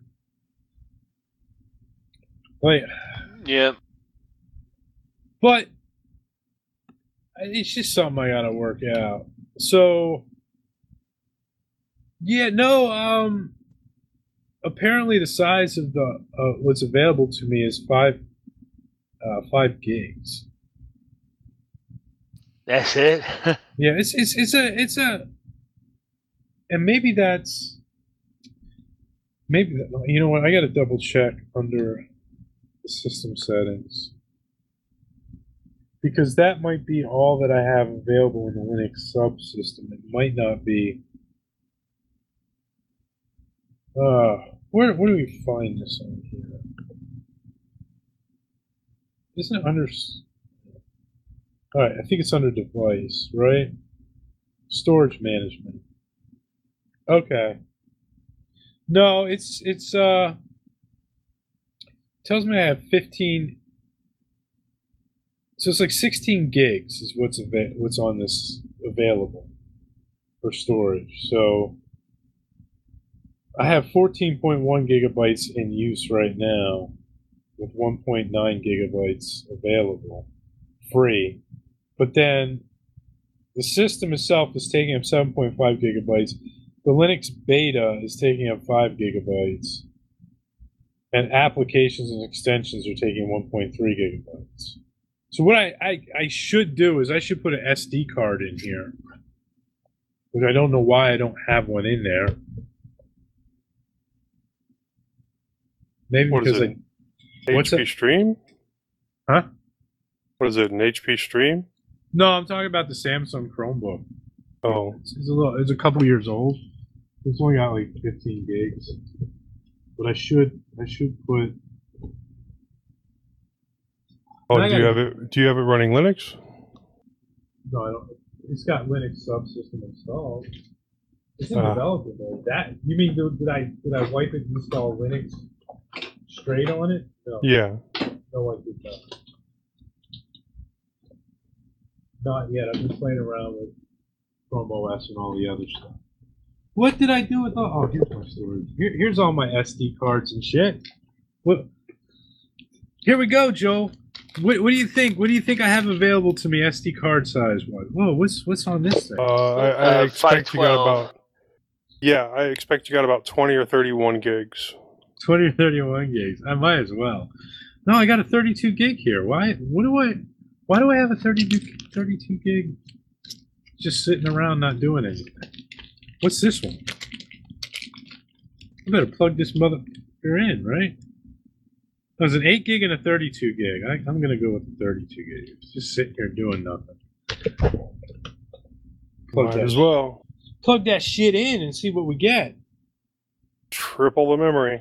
Like, yeah. But it's just something I gotta work out. So, yeah, no. Um, apparently, the size of the uh, what's available to me is five uh, five gigs. That's it. Yeah, it's it's it's a it's a, and maybe that's maybe that, you know what, I got to double check under the system settings, because that might be all that I have available in the Linux subsystem. It might not be. Uh, where where do we find this on here? Isn't it under? All right, I think it's under device, right? Storage management. Okay. No, it's it's uh tells me I have fifteen. So it's like sixteen gigs is what's ava- what's on this available for storage. So I have fourteen point one gigabytes in use right now, with one point nine gigabytes available, free. But then the system itself is taking up seven point five gigabytes. The Linux beta is taking up five gigabytes. And applications and extensions are taking one point three gigabytes. So what I, I, I should do is I should put an S D card in here. Which I don't know why I don't have one in there. Maybe What because is it? I... What's H P it? Stream? Huh? What is it, an H P Stream? No, I'm talking about the Samsung Chromebook. Oh. It's, it's a little. It's a couple years old. It's only got like fifteen gigs. But I should. I should put. Oh, I do you gotta- have it? Do you have it running Linux? No, I don't. It's got Linux subsystem installed. It's in Ah. developer mode. That you mean? Did did I did I wipe it and install Linux straight on it? No. Yeah. No, I did not. Not yet. I've been playing around with Chrome O S and all the other stuff. What did I do with all? Oh, here's my storage. Here, here's all my S D cards and shit. What? Here we go, Joe. What, what do you think? What do you think I have available to me, S D card size wise? Whoa, what's what's on this thing? Uh, I, I Uh, expect you got five twelve. about. Yeah, I expect you got about twenty or thirty-one gigs. twenty or thirty-one gigs. I might as well. No, I got a thirty-two gig here. Why? What do I? Why do I have a thirty-two, thirty-two gig just sitting around not doing anything? What's this one? I better plug this motherfucker in, right? There's an eight gig and a thirty-two gig. I, I'm gonna go with the thirty-two gig. It's just sitting here doing nothing. Plug Might that, as well. plug that shit in and see what we get. Triple the memory.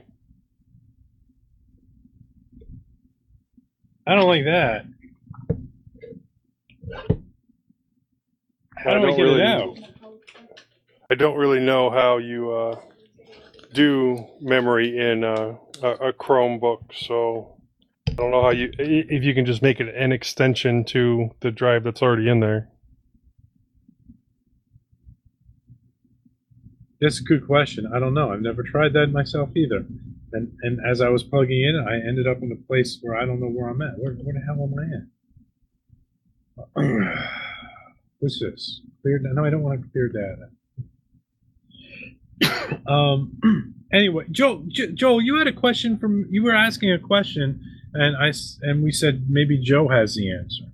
I don't like that. How I do I don't get really- it out? I don't really know how you uh, do memory in uh, a, a Chromebook, so I don't know how you i- if you can just make it an extension to the drive that's already in there. That's a good question. I don't know. I've never tried that myself either. And and as I was plugging in, I ended up in a place where I don't know where I'm at. Where, where the hell am I at? What's this? Clear data? No, I don't want to clear data. um. Anyway, Joel, jo- Joel, you had a question from. You were asking a question, and I s- and we said maybe Joe has the answer.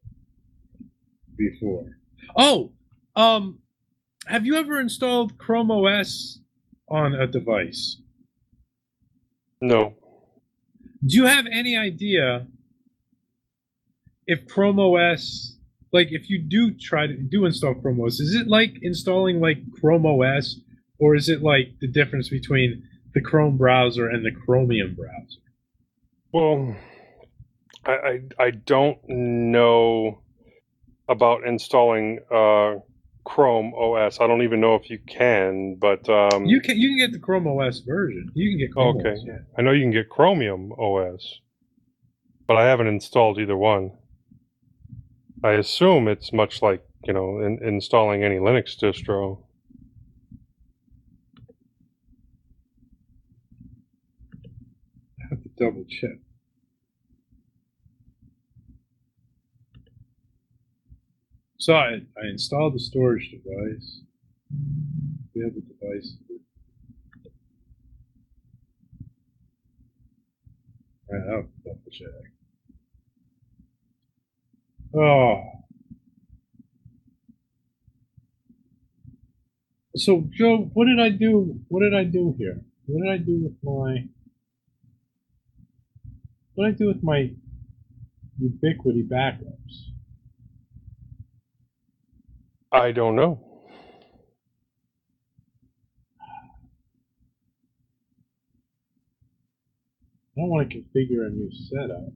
Before. Oh. Um. Have you ever installed Chrome O S on a device? No. Do you have any idea if Chrome O S, like if you do try to do install Chrome O S, is it like installing like Chrome O S, or is it like the difference between the Chrome browser and the Chromium browser? Well, I I, I don't know about installing uh, Chrome O S. I don't even know if you can, but um, You can you can get the Chrome O S version. You can get Chrome okay. O S. Yeah. I know you can get Chromium O S, but I haven't installed either one. I assume it's much like, you know, in, installing any Linux distro. I have to double check. So I, I installed the storage device. We have the device. Right, I'll double check. Oh. So Joe, what did I do? What did I do here? What did I do with my? What did I do with my Ubiquity backups? I don't know. I don't want to configure a new setup.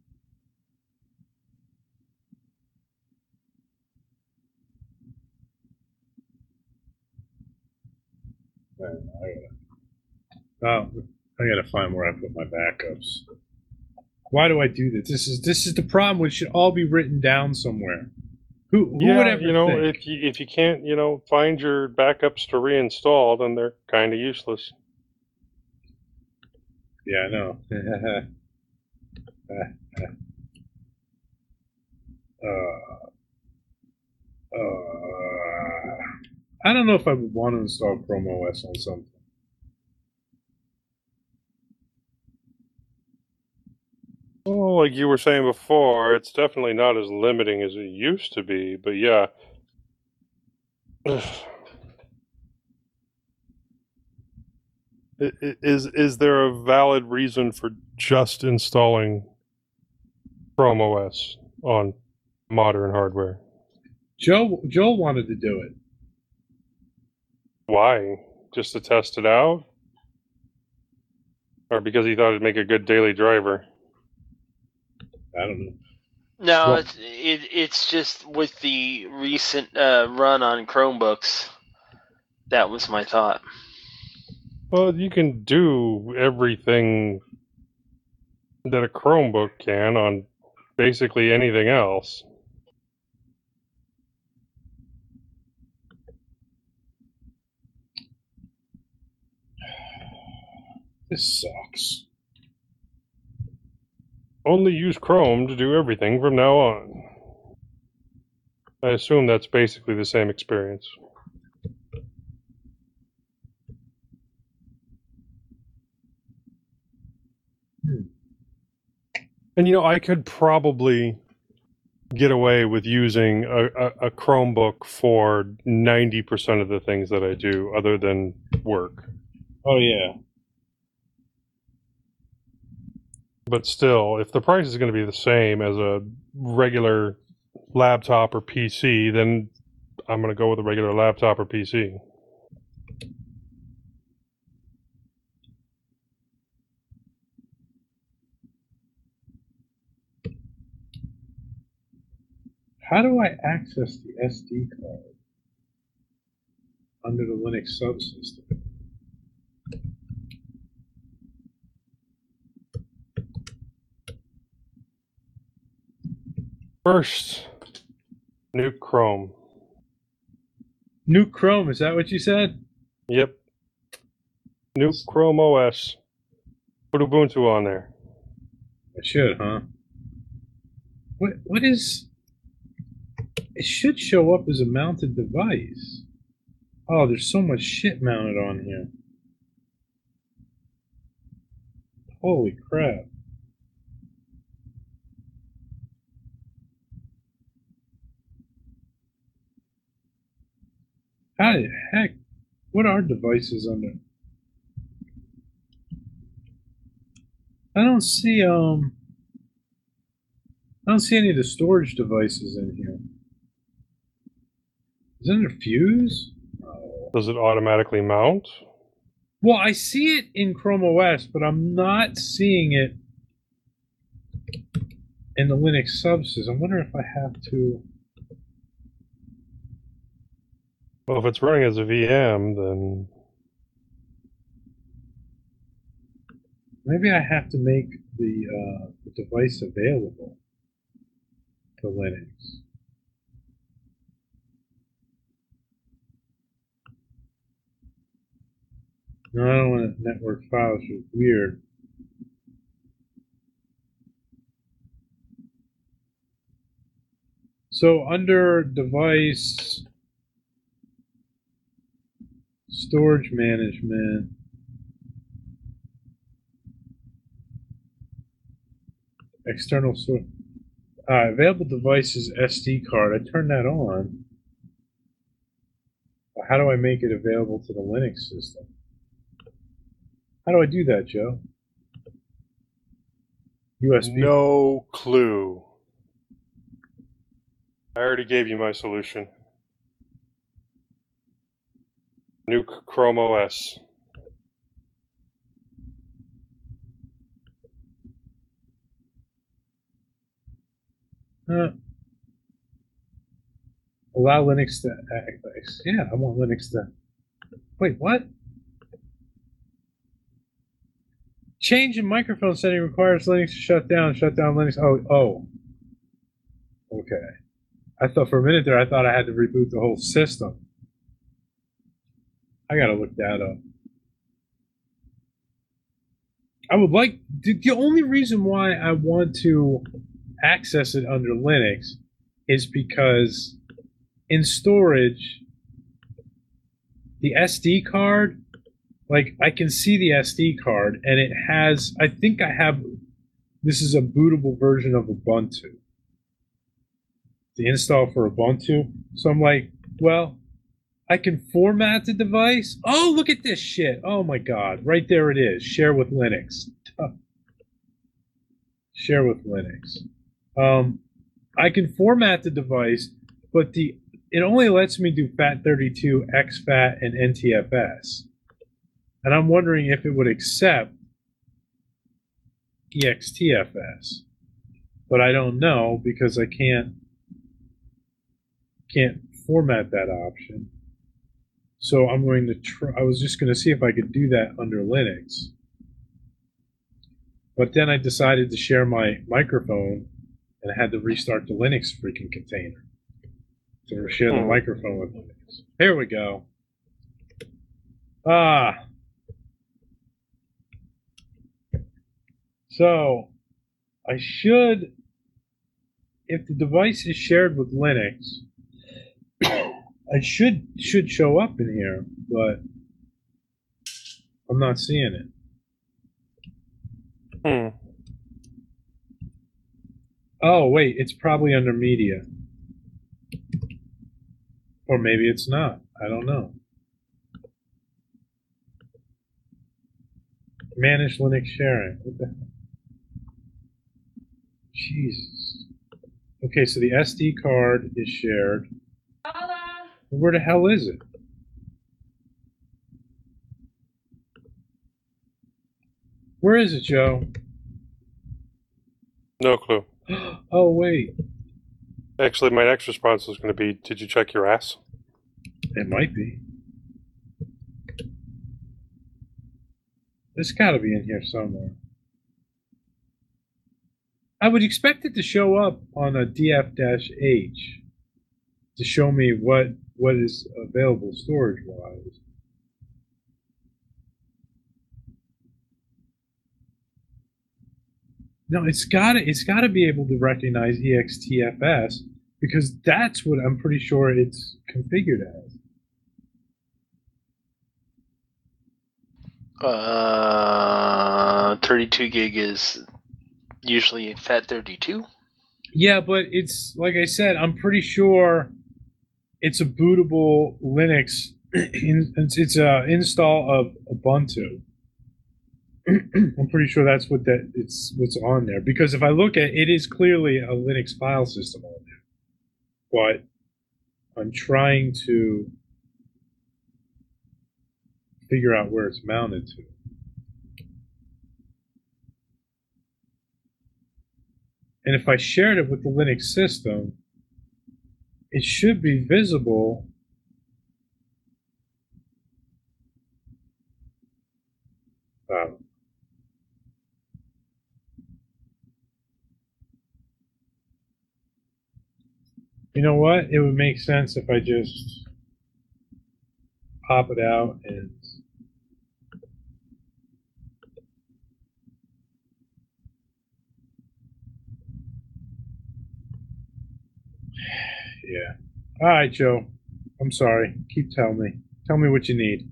I gotta, oh, I gotta find where I put my backups. Why do I do this? This is this is the problem. It should all be written down somewhere. Who, who Yeah, would ever you know, think? if you if you can't, you know, find your backups to reinstall, then they're kind of useless. Yeah, I know. uh, uh, I don't know if I would want to install Chrome O S on something. Well, like you were saying before, it's definitely not as limiting as it used to be, but yeah. I- i- Is is there a valid reason for just installing Chrome O S on modern hardware? Joe Joel wanted to do it. Why? Just to test it out? Or because he thought it'd make a good daily driver? I don't know. No, Well- it's it, it's just with the recent uh, run on Chromebooks. That was my thought. Well, you can do everything that a Chromebook can on basically anything else. This sucks. Only use Chrome to do everything from now on. I assume that's basically the same experience. you know, I could probably get away with using a, a, a Chromebook for ninety percent of the things that I do other than work. Oh, yeah. But still, if the price is going to be the same as a regular laptop or P C, then I'm going to go with a regular laptop or P C. How do I access the S D card under the Linux subsystem? First, Nuke Chrome. Nuke Chrome, is that what you said? Yep. Nuke Chrome O S. Put Ubuntu on there. I should, huh? What? What is... It should show up as a mounted device. Oh, there's so much shit mounted on here. Holy crap. How the heck? What are devices under? I don't see, um... I don't see any of the storage devices in here. Is it under Fuse? Oh. Does it automatically mount? Well, I see it in Chrome O S, but I'm not seeing it in the Linux subsystem. I wonder if I have to... Well, if it's running as a V M, then... Maybe I have to make the, uh, the device available to Linux. No, I don't want network files. It's weird. So under device, storage management, external source, uh, available devices S D card. I turn that on. How do I make it available to the Linux system? How do I do that, Joe? U S B? No clue. I already gave you my solution. Nuke Chrome O S. Uh, allow Linux to activate. Yeah, I want Linux to... Wait, what? Change in microphone setting requires Linux to shut down. Shut down Linux. Oh, oh. Okay. I thought for a minute there, I thought I had to reboot the whole system. I gotta look that up. I would like... The, the only reason why I want to access it under Linux is because in storage, the S D card, like I can see the S D card and it has, I think I have, this is a bootable version of Ubuntu. The install for Ubuntu. So I'm like, well, I can format the device. Oh, look at this shit. Oh my God. Right there it is. Share with Linux. Share with Linux. Um, I can format the device, but the it only lets me do FAT thirty-two, X FAT, and N T F S. And I'm wondering if it would accept E X T F S. But I don't know because I can't can't format that option. So I'm going to try, I was just going to see if I could do that under Linux. But then I decided to share my microphone and I had to restart the Linux freaking container to share the microphone with Linux. Here we go. Ah. So I should, if the device is shared with Linux, I should should show up in here, but I'm not seeing it. Hmm. Oh, wait, it's probably under media. Or maybe it's not. I don't know. Manage Linux sharing. What the hell? Jesus. Okay, so the S D card is shared. Where the hell is it? Where is it, Joe? No clue. Oh, wait. Actually, my next response was going to be, did you check your ass? It might be. It's got to be in here somewhere. I would expect it to show up on a D F-H to show me what what is available storage-wise. No, it's got to it's got to be able to recognize E X T F S because that's what I'm pretty sure it's configured as. Uh, thirty-two gig is usually FAT thirty-two. Yeah, but it's like I said, I'm pretty sure it's a bootable Linux. It's, it's a install of Ubuntu. I'm pretty sure that's what that it's what's on there because if I look at it, it is clearly a Linux file system on there. But I'm trying to figure out where it's mounted to. And if I shared it with the Linux system, it should be visible. Wow. You know what? It would make sense if I just pop it out and yeah. All right, Joe. I'm sorry. Keep telling me. Tell me what you need.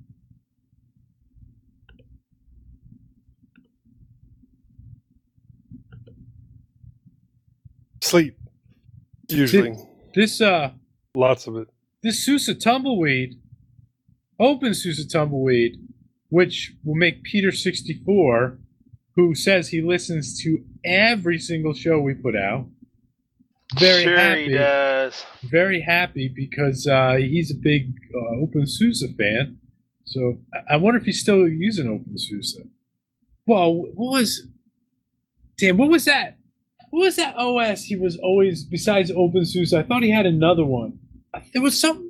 Sleep. Usually. This uh Lots of it. this SUSE Tumbleweed, Open SUSE Tumbleweed, which will make Peter sixty-four, who says he listens to every single show we put out, very sure happy. he does. Very happy because uh, he's a big uh, OpenSUSE fan. So I-, I wonder if he's still using OpenSUSE. Well, what was? Damn, what was that? What was that O S he was always besides OpenSUSE? I thought he had another one. There was something.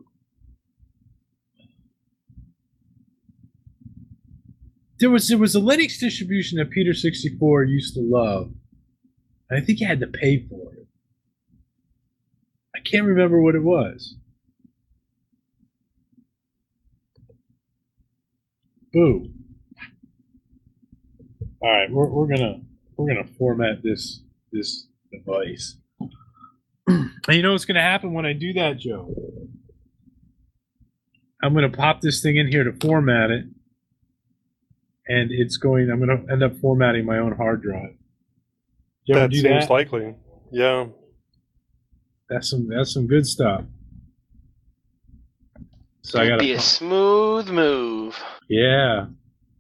There was there was a Linux distribution that Peter sixty-four used to love. And I think he had to pay for it. I can't remember what it was. Boo. All right, we're we're gonna we're gonna format this this device. And you know what's gonna happen when I do that, Joe? I'm gonna pop this thing in here to format it, and it's going. I'm gonna end up formatting my own hard drive. You ever That do seems that? likely. Yeah. That's some that's some good stuff. So I It'd gotta be a smooth move. yeah.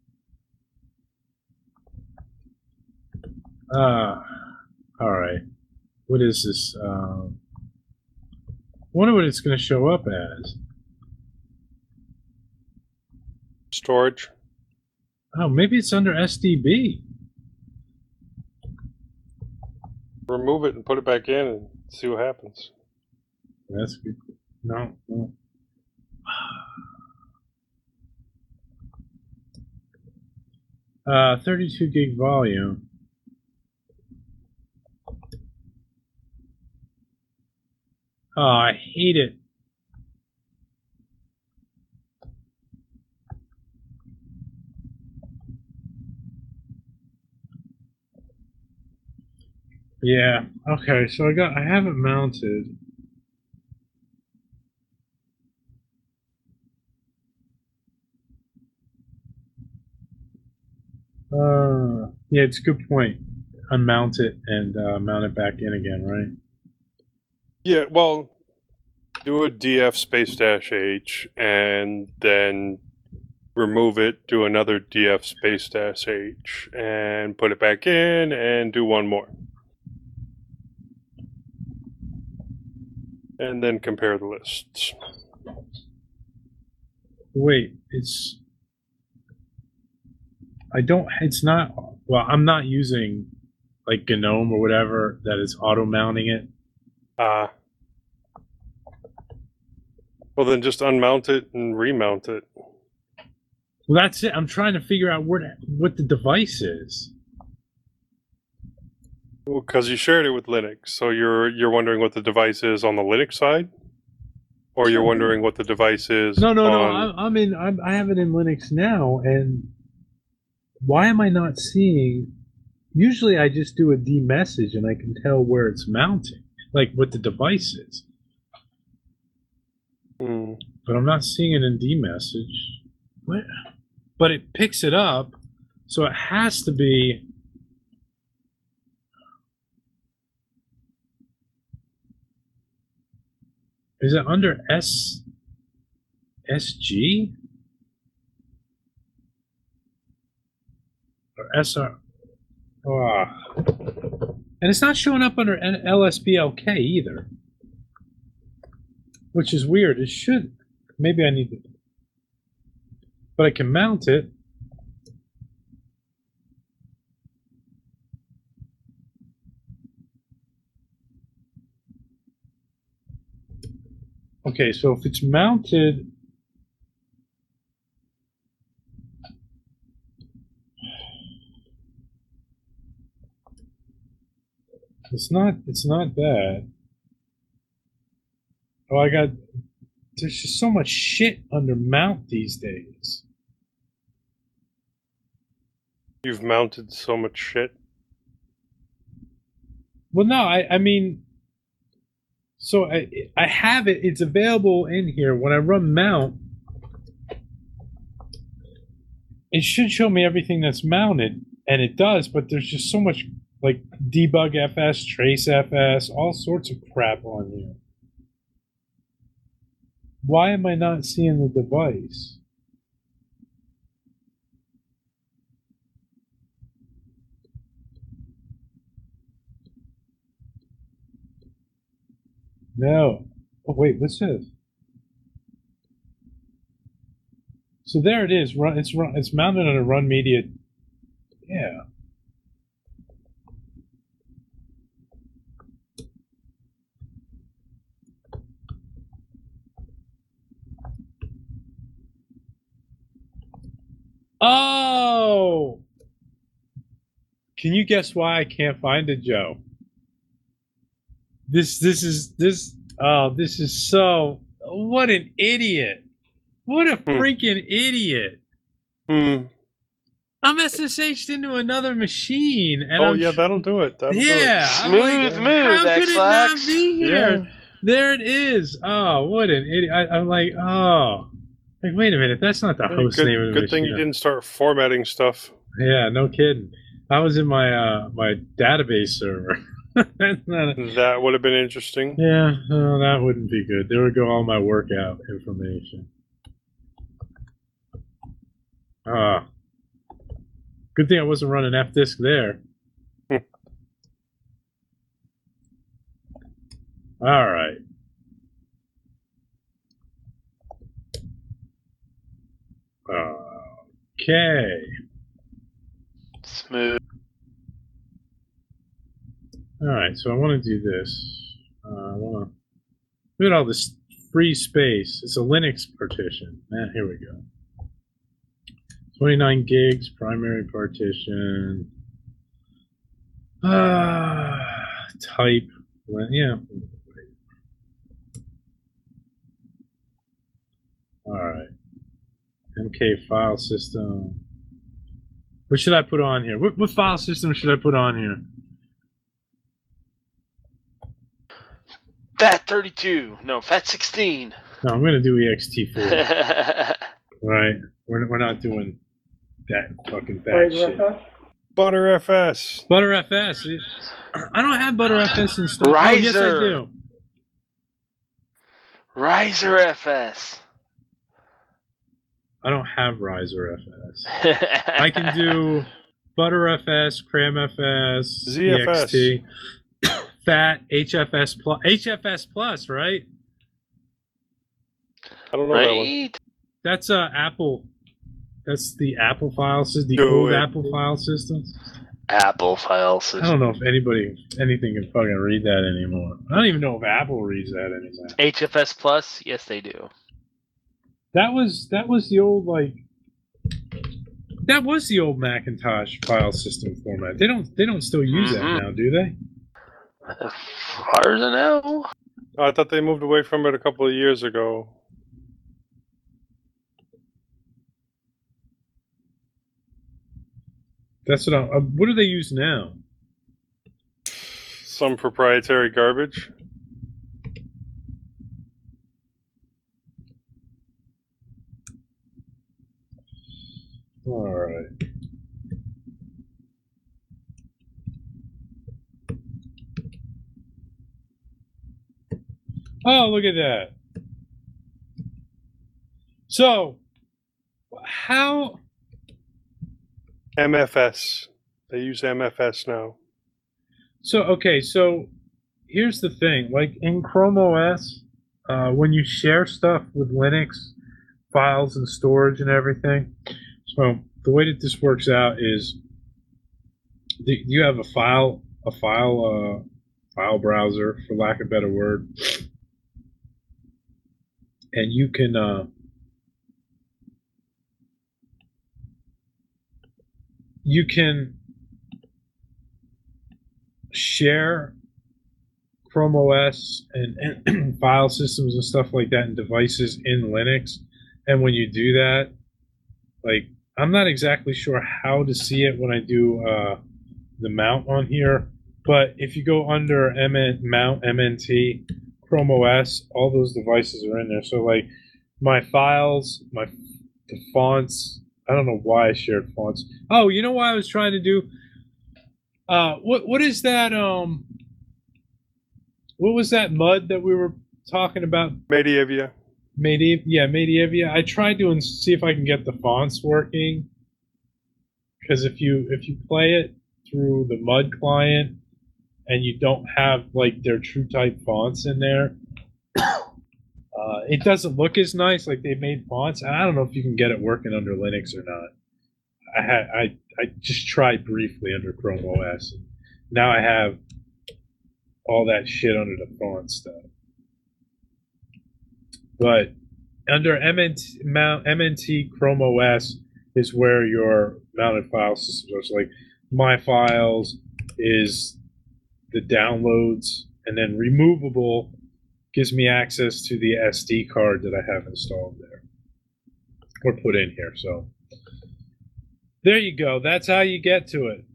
Uh all right. What is this? Um, wonder what it's going to show up as. Storage. Oh, maybe it's under S D B. Remove it and put it back in and see what happens. That's good. No, no. Uh, thirty-two gig volume. Oh, I hate it. Yeah. Okay. So I got. I have it mounted. Uh, yeah, it's a good point. unmount it and uh, mount it back in again, right? Yeah, well, do a D F space dash H and then remove it, do another D F space dash H and put it back in and do one more. And then compare the lists. Wait, it's... I don't... It's not... Well, I'm not using, like, GNOME or whatever that is auto-mounting it. Ah. Uh, well, then just unmount it and remount it. Well, that's it. I'm trying to figure out where to, what the device is. Well, because you shared it with Linux, so you're you're wondering what the device is on the Linux side, or you're wondering what the device is. No, no, on... no. I'm, I'm in. I'm, I have it in Linux now, and why am I not seeing? Usually, I just do a D message, and I can tell where it's mounting, like what the device is. Hmm. But I'm not seeing it in D message. What? But it picks it up, so it has to be. Is it under S SG or S R? Oh. And it's not showing up under L S B L K either, which is weird. It should. Maybe I need to. But I can mount it. Okay, so if it's mounted, it's not, it's not bad. Oh, I got, there's just so much shit under mount these days. You've mounted so much shit. Well, no, I, I mean, so I, I have it, it's available in here. When I run mount, it should show me everything that's mounted, and it does, but there's just so much, like, debug F S, trace F S, all sorts of crap on here. Why am I not seeing the device? No. Oh, wait, what's this? So there it is. Run. It's run. It's mounted on a Run Media. Yeah. Oh! Can you guess why I can't find it, Joe? This, this is, this, oh, this is so, what an idiot. What a freaking idiot. Hmm. I'm S S H'd into another machine. And oh, I'm yeah, tr- that'll do it. That'll yeah. do it. I'm Smooth like, move, how could it not be here? Yeah. There it is. Oh, what an idiot. I, I'm like, oh. Like, wait a minute. That's not the host good, name of the Good thing machine. you didn't start formatting stuff. Yeah, no kidding. I was in my uh, my database server. That's not a, That would have been interesting. yeah, no, that wouldn't be good. There would go all my workout information. Ah, good thing I wasn't running F disk there. All right. Okay. Smooth. All right, so I want to do this. Uh, I want to look at all this free space. It's a Linux partition. Ah, here we go. twenty-nine gigs, primary partition. Ah, type. Yeah. All right. M K file system. What should I put on here? What, what file system should I put on here? Fat thirty-two. No, Fat sixteen. No, I'm going to do E X T four. Right? We're, we're not doing that fucking bad Wait, shit. what's ButterFS. ButterFS. It- I don't have ButterFS installed. Oh, yes, I Riser. do. Riser F S. I don't have Riser F S. I can do ButterFS, CramFS, Z F S. E X T, Fat, H F S Plus, H F S Plus, right? I don't know that one. Right? That's uh Apple. That's the Apple file system, the Do old it. Apple file system. Apple file I system. don't know if anybody, anything can fucking read that anymore. I don't even know if Apple reads that anymore. H F S Plus? Yes, they do. That was that was the old like. That was the old Macintosh file system format. They don't they don't still use Mhm. that now, do they? As far as I know. Oh, I thought they moved away from it a couple of years ago. That's what. I'm, uh, what do they use now? Some proprietary garbage. All right. Oh, look at that. So, how? M F S. They use M F S now. So okay, so here's the thing. Like in Chrome O S, uh, when you share stuff with Linux, files and storage and everything. So the way that this works out is, the, you have a file, a file, uh, file browser, for lack of a better word, and you can. Uh, You can share Chrome O S and, and file systems and stuff like that and devices in Linux. And when you do that, like, I'm not exactly sure how to see it when I do uh, the mount on here, but if you go under M N, mount M N T, Chrome O S, all those devices are in there. So, like, my files, my the fonts. I don't know why I shared fonts. Oh, you know what I was trying to do? Uh, what what is that? Um, what was that mud that we were talking about? Mediavia. Mediav, yeah, Mediavia. I tried to ins- see if I can get the fonts working. Because if you if you play it through the mud client and you don't have like their true type fonts in there, Uh, it doesn't look as nice. Like they made fonts, and I don't know if you can get it working under Linux or not. I had I I just tried briefly under Chrome O S. Now I have all that shit under the font stuff. But under M N T, mount, M N T Chrome O S is where your mounted file systems are. So like my files is the downloads, and then removable gives me access to the S D card that I have installed there or put in here. So there you go. That's how you get to it.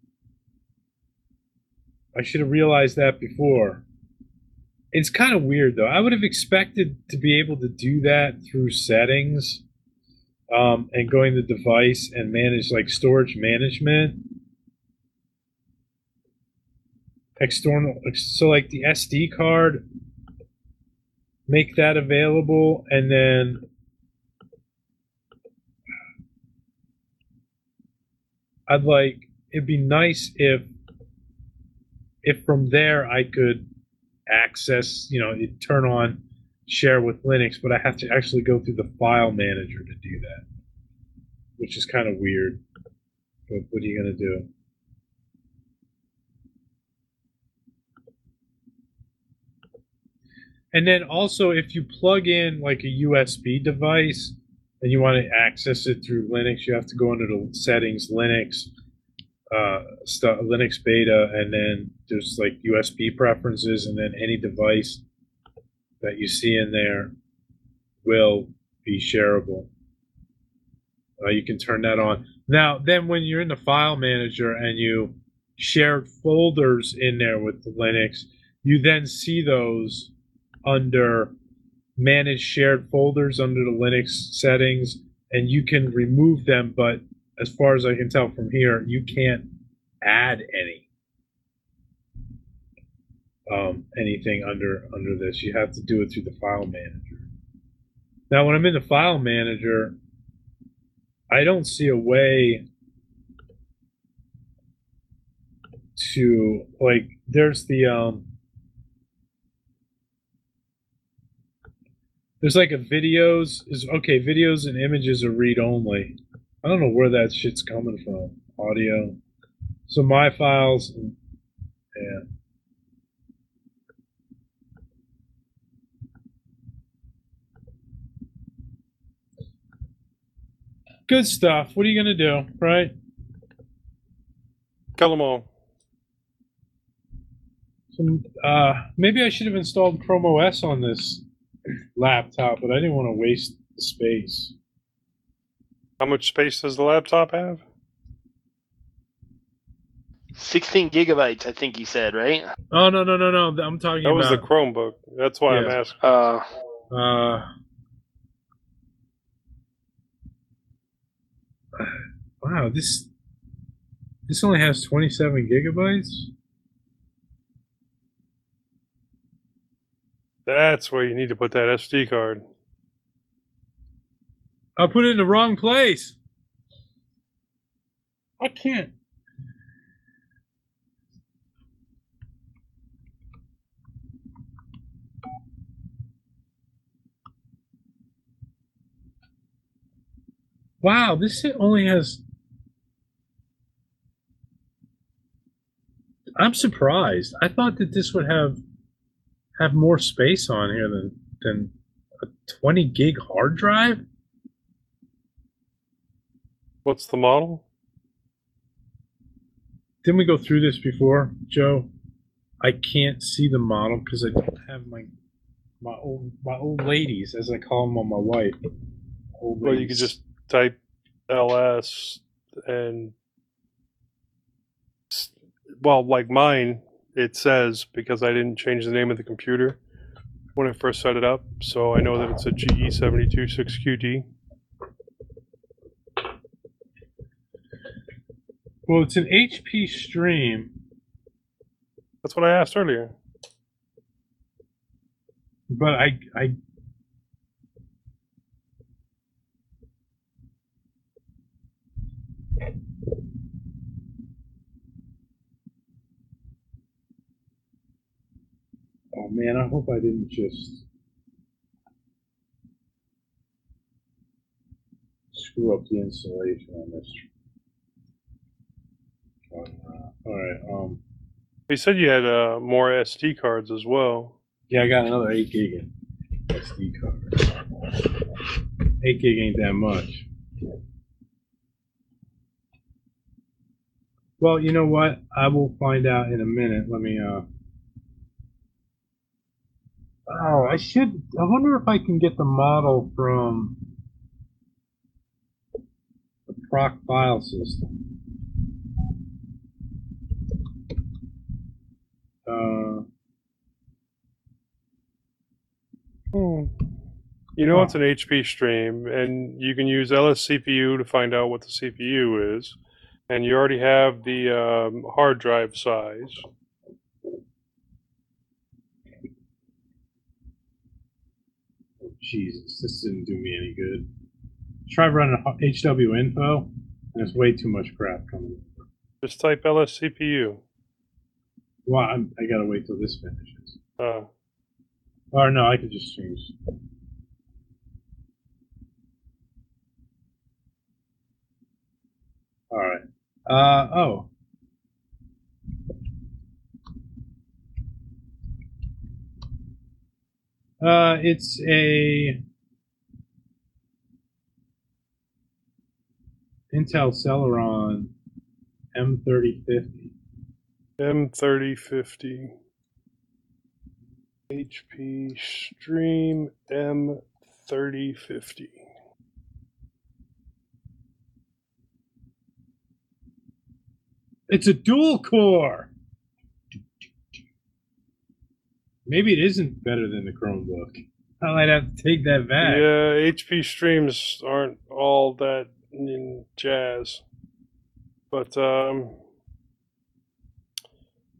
I should have realized that before. It's kind of weird though. I would have expected to be able to do that through settings um, and going to device and manage like storage management. External, so like the S D card, make that available, and then I'd like, it'd be nice if if from there I could access, you know, it turn on share with Linux, but I have to actually go through the file manager to do that, which is kind of weird. But what are you going to do? And then also, if you plug in like a U S B device and you want to access it through Linux, you have to go under the settings, Linux, uh, stuff, Linux beta, and then there's like U S B preferences, and then any device that you see in there will be shareable. Uh, you can turn that on. Now, then when you're in the file manager and you share folders in there with the Linux, you then see those under manage shared folders under the Linux settings, and you can remove them, but as far as I can tell from here, you can't add any um, anything under under this. You have to do it through the file manager. Now, when I'm in the file manager, I don't see a way to, like, there's the um there's like a videos is okay, videos and images are read only. I don't know where that shit's coming from. Audio. So my files, yeah. Good stuff. What are you gonna do, right? Kill them all. So, uh, maybe I should have installed Chrome O S on this laptop, but I didn't want to waste the space. How much space does the laptop have? sixteen gigabytes, I think you said, right? Oh no no no no! I'm talking That about was the Chromebook. That's why I'm Yeah. asking. Uh, Uh, wow, this this only has twenty-seven gigabytes. That's where you need to put that S D card. I put it in the wrong place. I can't. Wow, this only has. I'm surprised. I thought that this would have have more space on here than than a twenty gig hard drive. What's the model? Didn't we go through this before, Joe? I can't see the model because I don't have my my old my old ladies, as I call them on my wife. Old Well, you could ladies. just type L S and, well, like mine, it says, because I didn't change the name of the computer when I first set it up, so I know that it's a G E seven two six Q D. Well, it's an H P Stream. That's what I asked earlier. But I, I, oh man, I hope I didn't just screw up the installation on this. Uh, all right. Um. You said you had uh, more S D cards as well. Yeah, I got another eight gig S D card. Eight gig ain't that much. Well, you know what? I will find out in a minute. Let me. Uh. Oh, I should. I wonder if I can get the model from the proc file system. Uh. Hmm. You know it's an H P stream, and you can use L S C P U to find out what the C P U is, and you already have the um, hard drive size. Oh, Jesus, this didn't do me any good. Try running H W info, and there's way too much crap coming in. Just type L S C P U. Well, I'm, I gotta wait till this finishes. Uh, Or no, I could just change. All right. Uh oh. Uh, it's a Intel Celeron M thirty fifty. M thirty fifty. H P Stream M thirty fifty. It's a dual core. Maybe it isn't better than the Chromebook. I might have to take that back. Yeah, H P streams aren't all that in jazz. But um,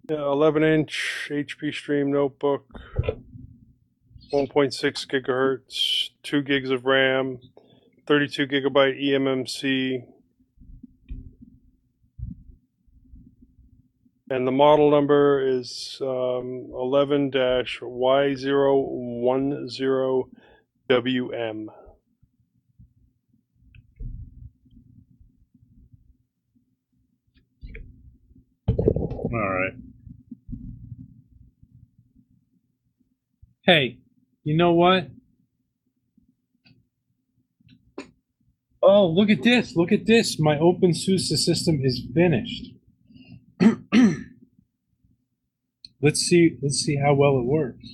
Yeah, eleven inch H P Stream notebook, one point six gigahertz, two gigs of RAM, thirty-two gigabyte E M M C, and the model number is um, eleven Y zero one zero W M. All right. Hey, you know what? Oh, look at this. Look at this. My OpenSUSE system is finished. Let's see let's see how well it works.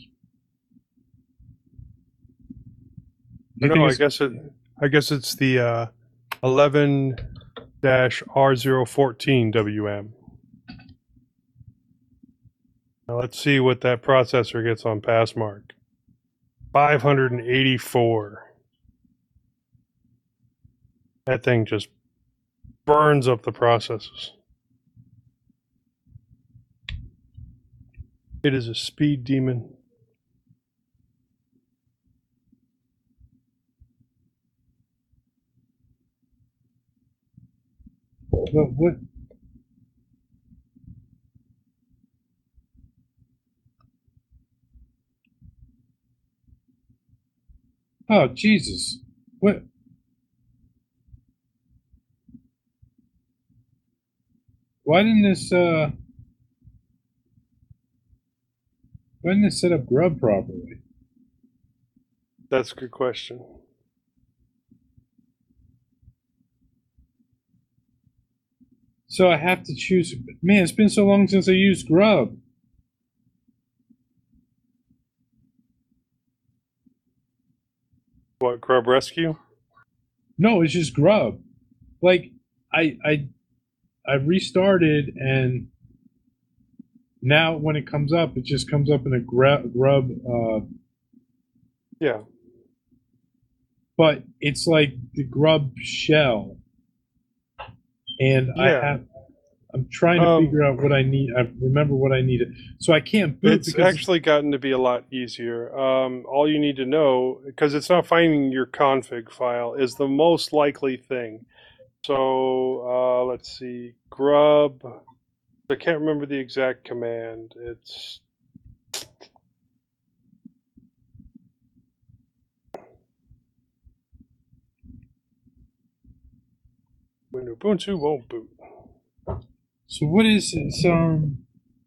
Do you No, think I it's- guess it. I guess it's the uh, eleven R zero fourteen W M. Now let's see what that processor gets on Passmark. five hundred eighty-four. That thing just burns up the processes. It is a speed demon. What, what? Oh, Jesus. What? Why didn't this, uh... Why didn't this set up Grub properly? That's a good question. So I have to choose... Man, it's been so long since I used Grub. What, Grub Rescue? No, it's just Grub. Like, I, I, I restarted, and now when it comes up, it just comes up in a gra- Grub. Uh, Yeah. but it's like the Grub shell, and I Yeah. have. I'm trying to Um, figure out what I need. I remember what I needed, so I can't boot It's because actually gotten to be a lot easier. Um, all you need to know, because it's not finding your config file, is the most likely thing. So uh, let's see, grub. I can't remember the exact command. It's when Ubuntu won't boot. So what is it's um?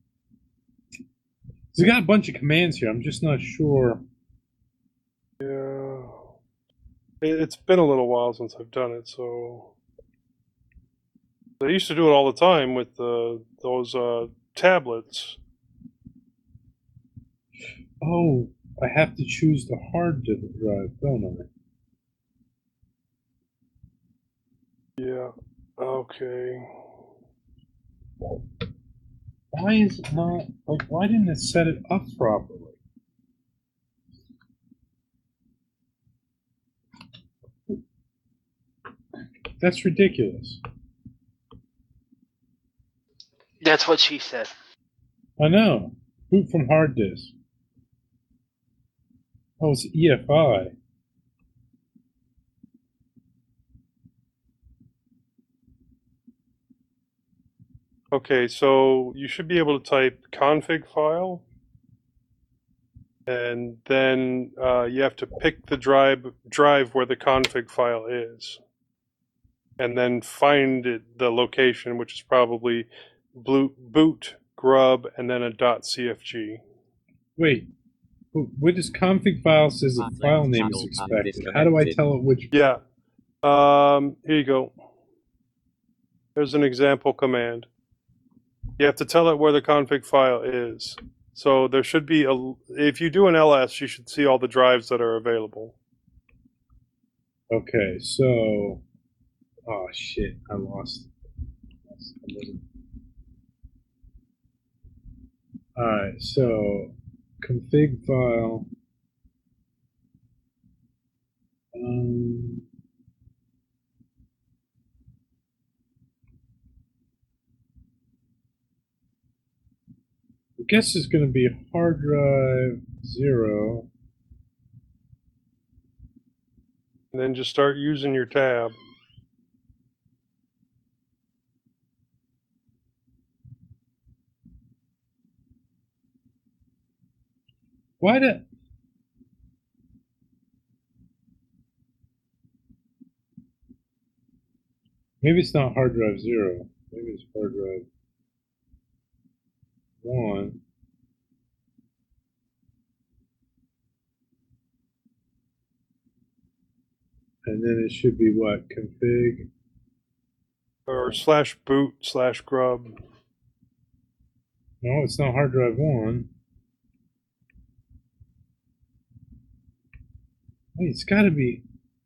It's got a bunch of commands here. I'm just not sure. Yeah, it, it's been a little while since I've done it, so I used to do it all the time with the those uh, tablets. Oh, I have to choose the hard drive, don't I? Yeah. Okay. Why is it not like? Why didn't it set it up properly? That's ridiculous. That's what she said. I know. Boot from hard disk. Oh, it's E F I. Okay, so you should be able to type config file, and then uh, you have to pick the drive drive where the config file is, and then find it, the location, which is probably boot, boot grub and then a .cfg. Wait. What does config file says the file name is expected? How do I tell it which? Yeah. Um, here you go. There's an example command. You have to tell it where the config file is. So there should be a. If you do an L S, you should see all the drives that are available. Okay, so. Oh shit! I lost. All right, so config file. Um, guess it's going to be hard drive zero. And then just start using your tab. Why did... Maybe it's not hard drive zero. Maybe it's hard drive one. And then it should be what? Config? Or slash boot slash grub. No, it's not hard drive one. Wait, it's got to be.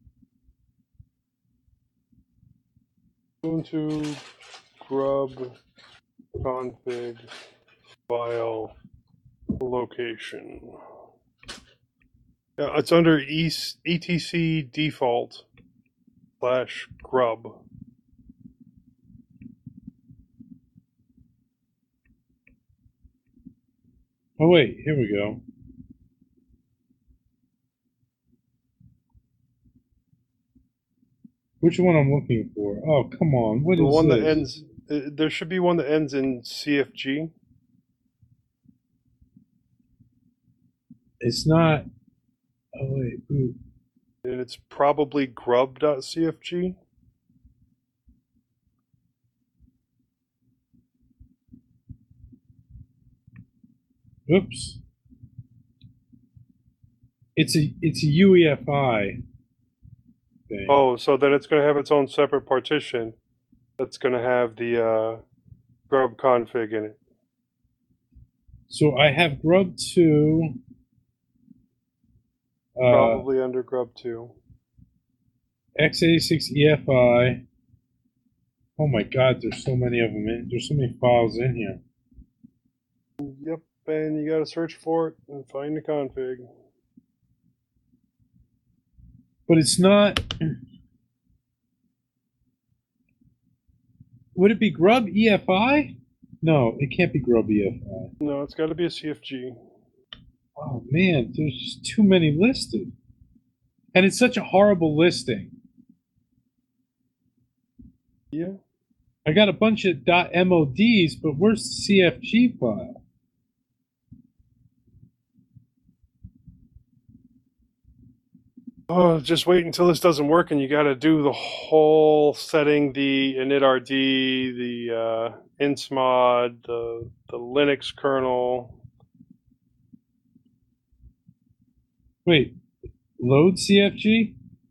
Ubuntu grub config file location. Yeah, it's under E T C default slash grub. Oh wait, here we go. Which one I'm looking for? Oh, come on. What the is one this? that ends uh, there should be one that ends in C F G. It's not. Oh wait. Ooh. And it's probably grub.cfg. Oops. It's a it's a U E F I thing. Oh, so then it's going to have its own separate partition that's going to have the uh, grub config in it. So I have grub two. Uh, Probably under grub two. x eighty-six E F I. Oh my God, there's so many of them in. There's so many files in here. Yep, and you got to search for it and find the config. But it's not. Would it be grub E F I? No, it can't be grub E F I. No, it's got to be a C F G. Oh man, there's just too many listed. And it's such a horrible listing. Yeah. I got a bunch of .mods, but where's the C F G file? Oh, just wait until this doesn't work, and you got to do the whole setting, the initrd, the uh, insmod, the the Linux kernel. Wait, load C F G?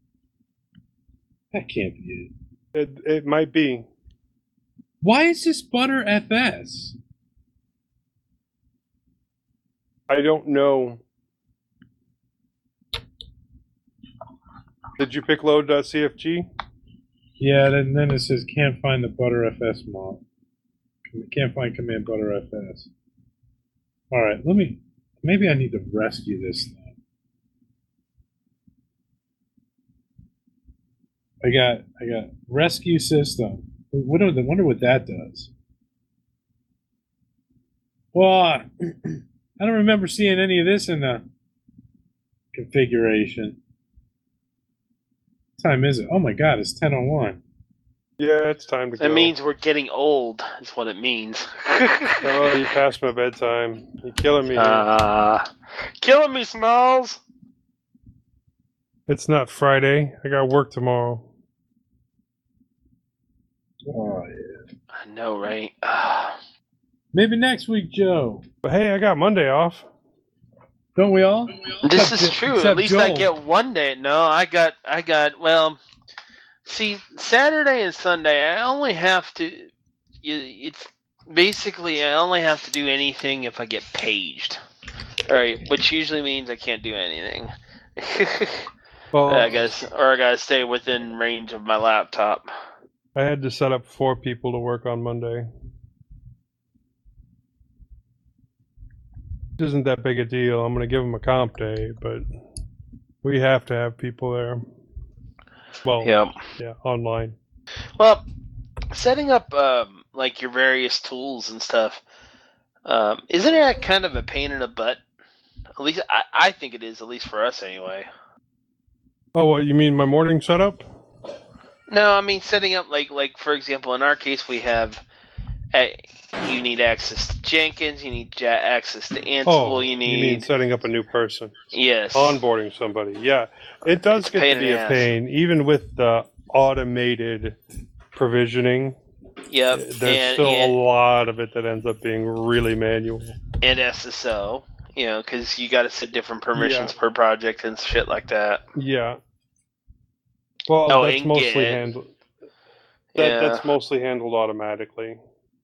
That can't be it. It it might be. Why is this butter F S? I don't know. Did you pick load.cfg? Yeah, then, then it says can't find the butter F S mod. Can't find command butter F S. Alright, let me, maybe I need to rescue this thing. I got, I got rescue system. What do, I wonder what that does. Well, I don't remember seeing any of this in the configuration. What time is it? Oh my God, it's ten oh one. Yeah, it's time to go. That means we're getting old, is what it means. Oh, you passed my bedtime. You're killing me. Uh, killing me, Smalls. It's not Friday. I got work tomorrow. Oh, yeah. I know, right? Maybe next week, Joe. But hey, I got Monday off. Don't we all? This Except- is true. At except least I Joel. get one day. No, I got, I got. Well, see, Saturday and Sunday, I only have to. It's basically I only have to do anything if I get paged. All right, which usually means I can't do anything. Well, I guess, or I gotta stay within range of my laptop. I had to set up four people to work on Monday. It isn't that big a deal. I'm going to give them a comp day, but we have to have people there. Well, Yep. yeah, online. Well, setting up um, like your various tools and stuff. Um, isn't that kind of a pain in the butt? At least I, I think it is, at least for us anyway. Oh, what, you mean my morning setup? No, I mean setting up like like for example, in our case we have uh, you need access to Jenkins, you need ja- access to Ansible, Oh, you need you mean setting up a new person, yes, onboarding somebody? Yeah, it does It's a get pain to be in the a ass. pain, even with the automated provisioning. Yep, There's and, still and, a lot of it that ends up being really manual. and S S O, you know, because you got to set different permissions Yeah. per project and shit like that. Yeah. Well, Oh, that's and mostly Git. handled. That, Yeah. That's mostly handled automatically.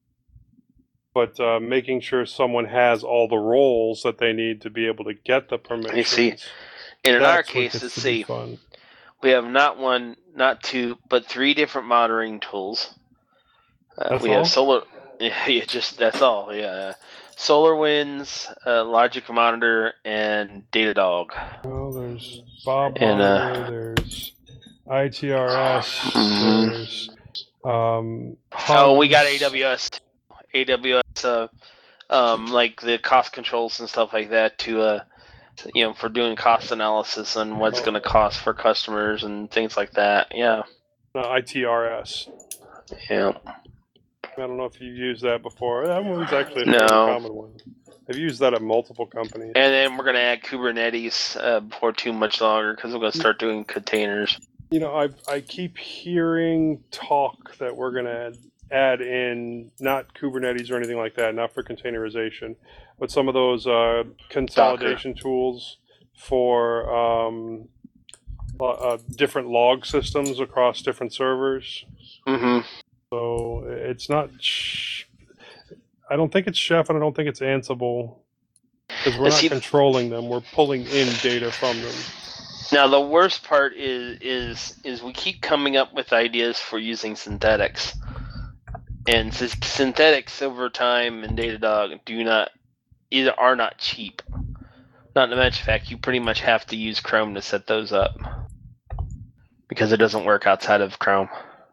But uh, making sure someone has all the roles that they need to be able to get the permissions. see, And in our that's what case, gets let's to be see, fun. we have not one, not two, but three different monitoring tools. Uh, That's we all? have Solar. Yeah, yeah, just that's all. Yeah, SolarWinds, uh, Logic Monitor, and Datadog. Well, there's Bob And, uh, Monitor, there's I T R S, Mhm. there's um. Oh, we got Hubs. A W S. A W S, uh, um, like the cost controls and stuff like that to, uh, you know, for doing cost analysis on what's Oh. going to cost for customers and things like that. Yeah, No, I T R S. yeah. I don't know if you've used that before. That one's actually a No. fairly common one. I've used that at multiple companies. And then we're going to add Kubernetes uh, before too much longer because we're going to start doing containers. You know, I I keep hearing talk that we're going to add, add in not Kubernetes or anything like that, not for containerization, but some of those uh, consolidation tools for um, uh, different log systems across different servers. Mm-hmm. So it's not. Sh- I don't think it's Chef, and I don't think it's Ansible, because we're Let's not see- controlling them. We're pulling in data from them. Now the worst part is is is we keep coming up with ideas for using synthetics, and s- synthetics over time in Datadog do not either are not cheap. Not to mention the fact you pretty much have to use Chrome to set those up because it doesn't work outside of Chrome.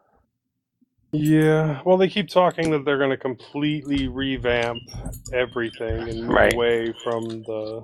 Yeah, well, they keep talking that they're going to completely revamp everything and move Right. away from the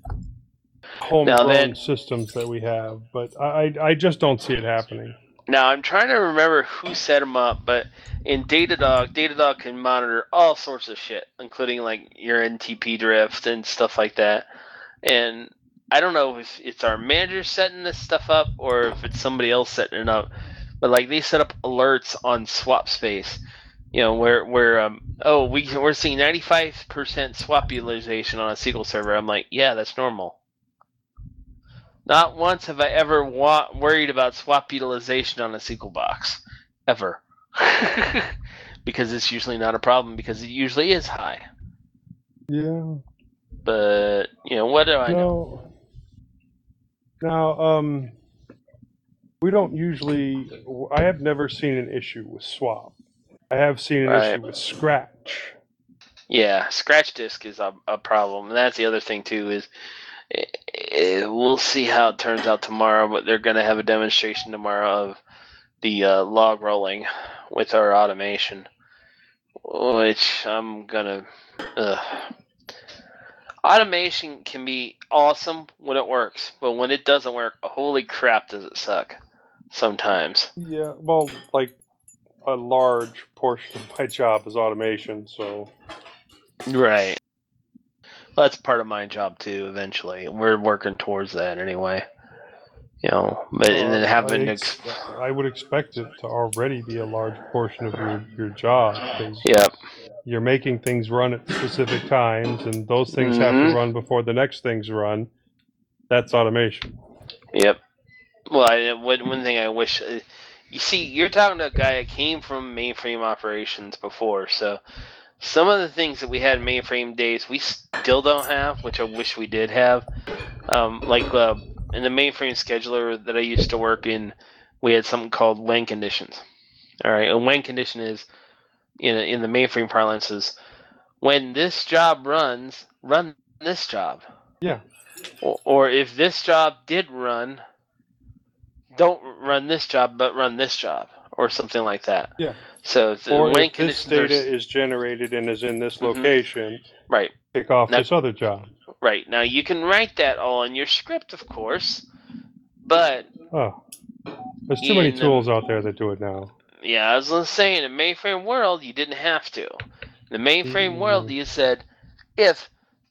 Now homegrown then- systems that we have, but I, I just don't see it happening. Now I'm trying to remember who set them up, but in Datadog, Datadog can monitor all sorts of shit, including like your N T P drift and stuff like that. And I don't know if it's our manager setting this stuff up or if it's somebody else setting it up. But like they set up alerts on swap space, you know, where where um oh we we're seeing ninety-five percent swap utilization on a S Q L server. I'm like, yeah, that's normal. Not once have I ever wa- worried about swap utilization on a S Q L box, ever, because it's usually not a problem because it usually is high. Yeah. But you know, what do I know? No. Now, um, we don't usually. I have never seen an issue with swap. I have seen an Right. issue with scratch. Yeah, scratch disk is a, a problem, and that's the other thing too. Is eh, eh, we'll see how it turns out tomorrow, but they're going to have a demonstration tomorrow of the uh, log rolling with our automation, which I'm gonna. Ugh. Automation can be awesome when it works, but when it doesn't work, holy crap, does it suck sometimes. Yeah, well, like a large portion of my job is automation, so Right. Well, that's part of my job too. Eventually, we're working towards that anyway. You know, but and then uh, having I, to, ex- I would expect it to already be a large portion of your, your job, because yep, you're making things run at specific times, and those things have Mhm. to run before the next things run. That's automation. yep. Well, I, one one thing I wish, uh, you see, you're talking to a guy that came from mainframe operations before, so some of the things that we had in mainframe days we still don't have, which I wish we did have. Um, like uh, in the mainframe scheduler that I used to work in, we had something called when conditions. All right, a when condition is in in the mainframe parlance is when this job runs, run this job. Yeah. Or, or if this job did run, don't run this job, but run this job. or something like that. Yeah. So the Or when if this data conditions are- is generated and is in this Mhm. location, right, pick off Now- this other job. right. Now you can write that all in your script, of course, but Oh, there's too many In, um, tools out there that do it now. yeah, I was gonna say in the mainframe world you didn't have to. In the mainframe Mm. world you said if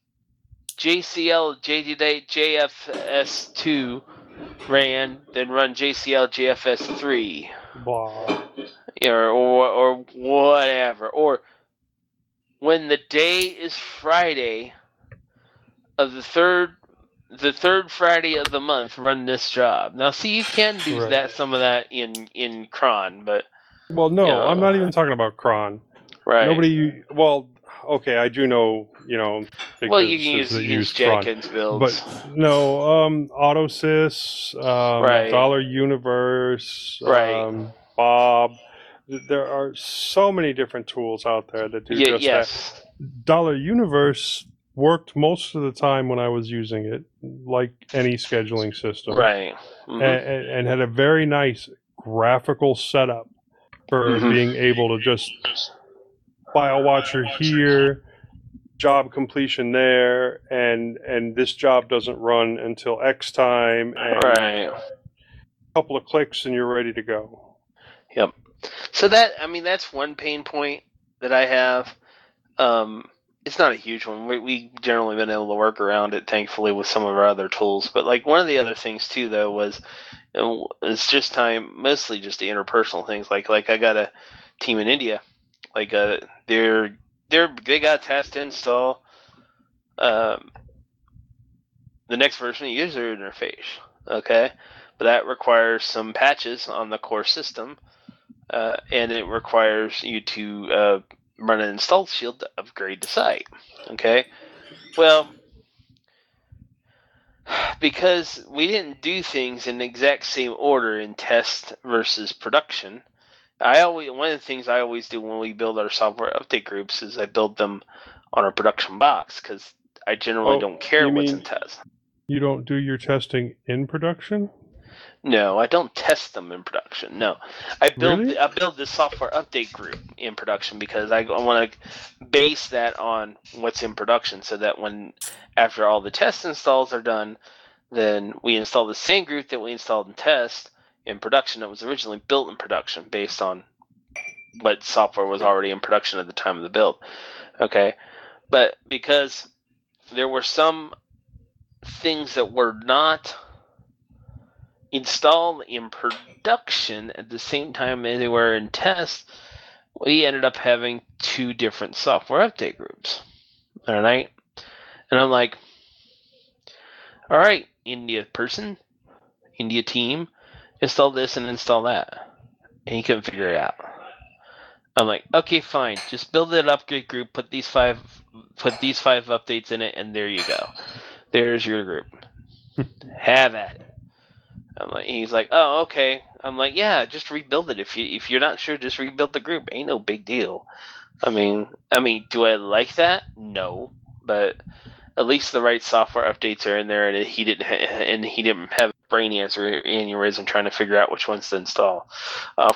J C L J F S two ran, then run J C L J F S three. Blah. Or, or or whatever. Or when the day is Friday of the third the third Friday of the month, run this job. Now see, you can do Right. that some of that in in cron, but Well, no, Yeah. I'm not even talking about cron. right. Nobody. Well, okay, I do know. You know. well you can businesses use, that you can use cron. Jenkins builds. But no, um, AutoSys, um, Right. Dollar Universe, Right. um, Bob. Th- There are so many different tools out there that do Ye- just yes. that. Dollar Universe worked most of the time when I was using it, like any scheduling system, Right. Mhm. and, and had a very nice graphical setup for Mhm. being able to just file watcher here, job completion there, and and this job doesn't run until X time, and Right. a couple of clicks and you're ready to go. Yep. So that, I mean, that's one pain point that I have. Um, it's not a huge one. We we generally been able to work around it, thankfully, with some of our other tools. But like one of the other things too, though, was you know, it's just time, mostly just the interpersonal things. Like like I got a team in India, like uh, they're they're they got a task to install um, the next version of the user interface. Okay, but that requires some patches on the core system. Uh, and it requires you to uh, run an install shield to upgrade the site. Okay? Well, because we didn't do things in the exact same order in test versus production, I always one of the things I always do when we build our software update groups is I build them on a production box because I generally Oh, don't care you what's mean- in test. You don't do your testing in production? No, I don't test them in production. No, I build Really? I build this software update group in production because I, I want to base that on what's in production, so that when after all the test installs are done, then we install the same group that we installed in test in production that was originally built in production based on what software was already in production at the time of the build. Okay, but because there were some things that were not installed in production at the same time as they were in test, we ended up having two different software update groups. All right. And I'm like, all right, India person, India team, install this and install that. And he couldn't figure it out. I'm like, okay, fine. Just build an upgrade group, put these five put these five updates in it, and there you go. There's your group. Have at it. I'm like, he's like, oh, okay. I'm like, yeah, just rebuild it. If you if you're not sure, just rebuild the group. Ain't no big deal. I mean, I mean, do I like that? No, but at least the right software updates are in there, and he didn't, ha- and he didn't have brain answer aneurysm trying to figure out which ones to install. Um,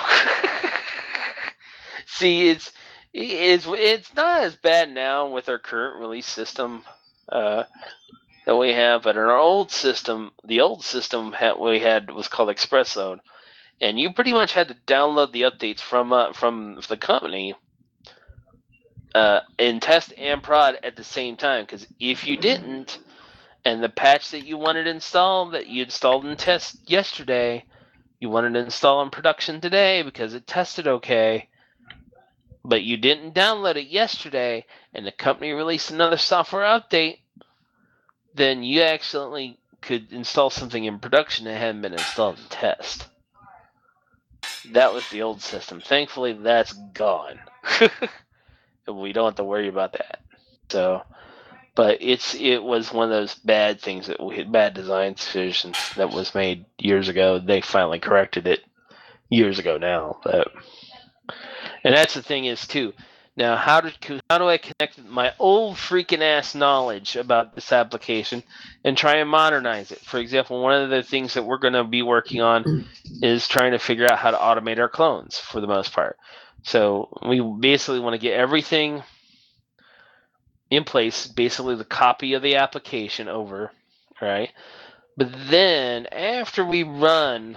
see, it's it's it's not as bad now with our current release system. Uh, that we have, but in our old system, the old system ha- we had was called Express Zone, and you pretty much had to download the updates from uh, from the company uh, in test and prod at the same time. Because if you didn't, and the patch that you wanted installed that you installed in test yesterday, you wanted to install in production today because it tested okay, but you didn't download it yesterday, and the company released another software update, then you accidentally could install something in production that hadn't been installed in test. That was the old system. Thankfully, that's gone. We don't have to worry about that. So, but it's it was one of those bad things that we had, bad design decisions that was made years ago. They finally corrected it years ago now. But and that's the thing is too, Now, how did how do I connect my old freaking ass knowledge about this application and try and modernize it? For example, one of the things that we're going to be working on is trying to figure out how to automate our clones for the most part. So we basically want to get everything in place, basically the copy of the application over, right? But then after we run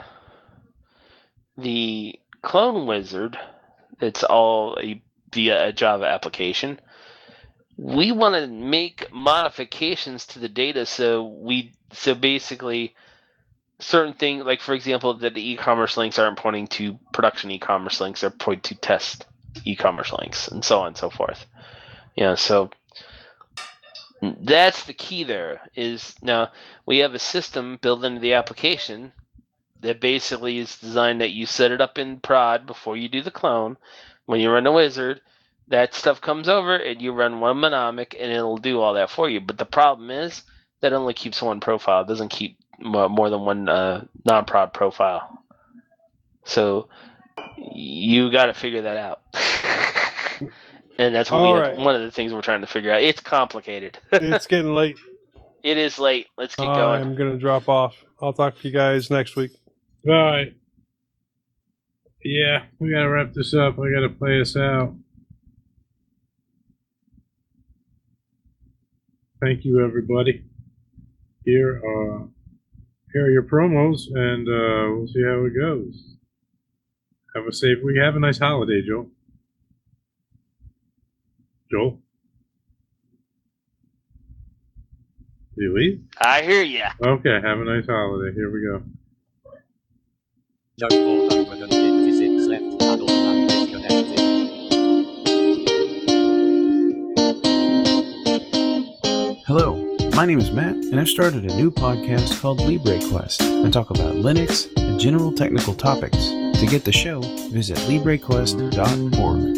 the clone wizard, it's all a, via a Java application, we want to make modifications to the data so we so basically certain things, like for example that the e-commerce links aren't pointing to production e-commerce links, they're pointing to test e-commerce links, and so on and so forth. Yeah, so that's the key there. Is now we have a system built into the application that basically is designed that you set it up in prod before you do the clone. When you run a wizard, that stuff comes over and you run one monomic and it'll do all that for you. But the problem is that only keeps one profile. It doesn't keep more than one uh, non-prod profile. So you got to figure that out. And that's what we right. have, one of the things we're trying to figure out. It's complicated. It's getting late. It is late. Let's get going. I'm going to drop off. I'll talk to you guys next week. All right. Yeah, we gotta wrap this up. I gotta play us out. Thank you, everybody. Here are here are your promos, and uh, we'll see how it goes. Have a safe week. Have a nice holiday, Joel. Joel, did you leave? I hear ya. Okay. Have a nice holiday. Here we go. No more over than fifty-six left. Adult and disconnected. Hello, my name is Matt, and I've started a new podcast called LibreQuest. I talk about Linux and general technical topics. To get the show, visit libre quest dot org.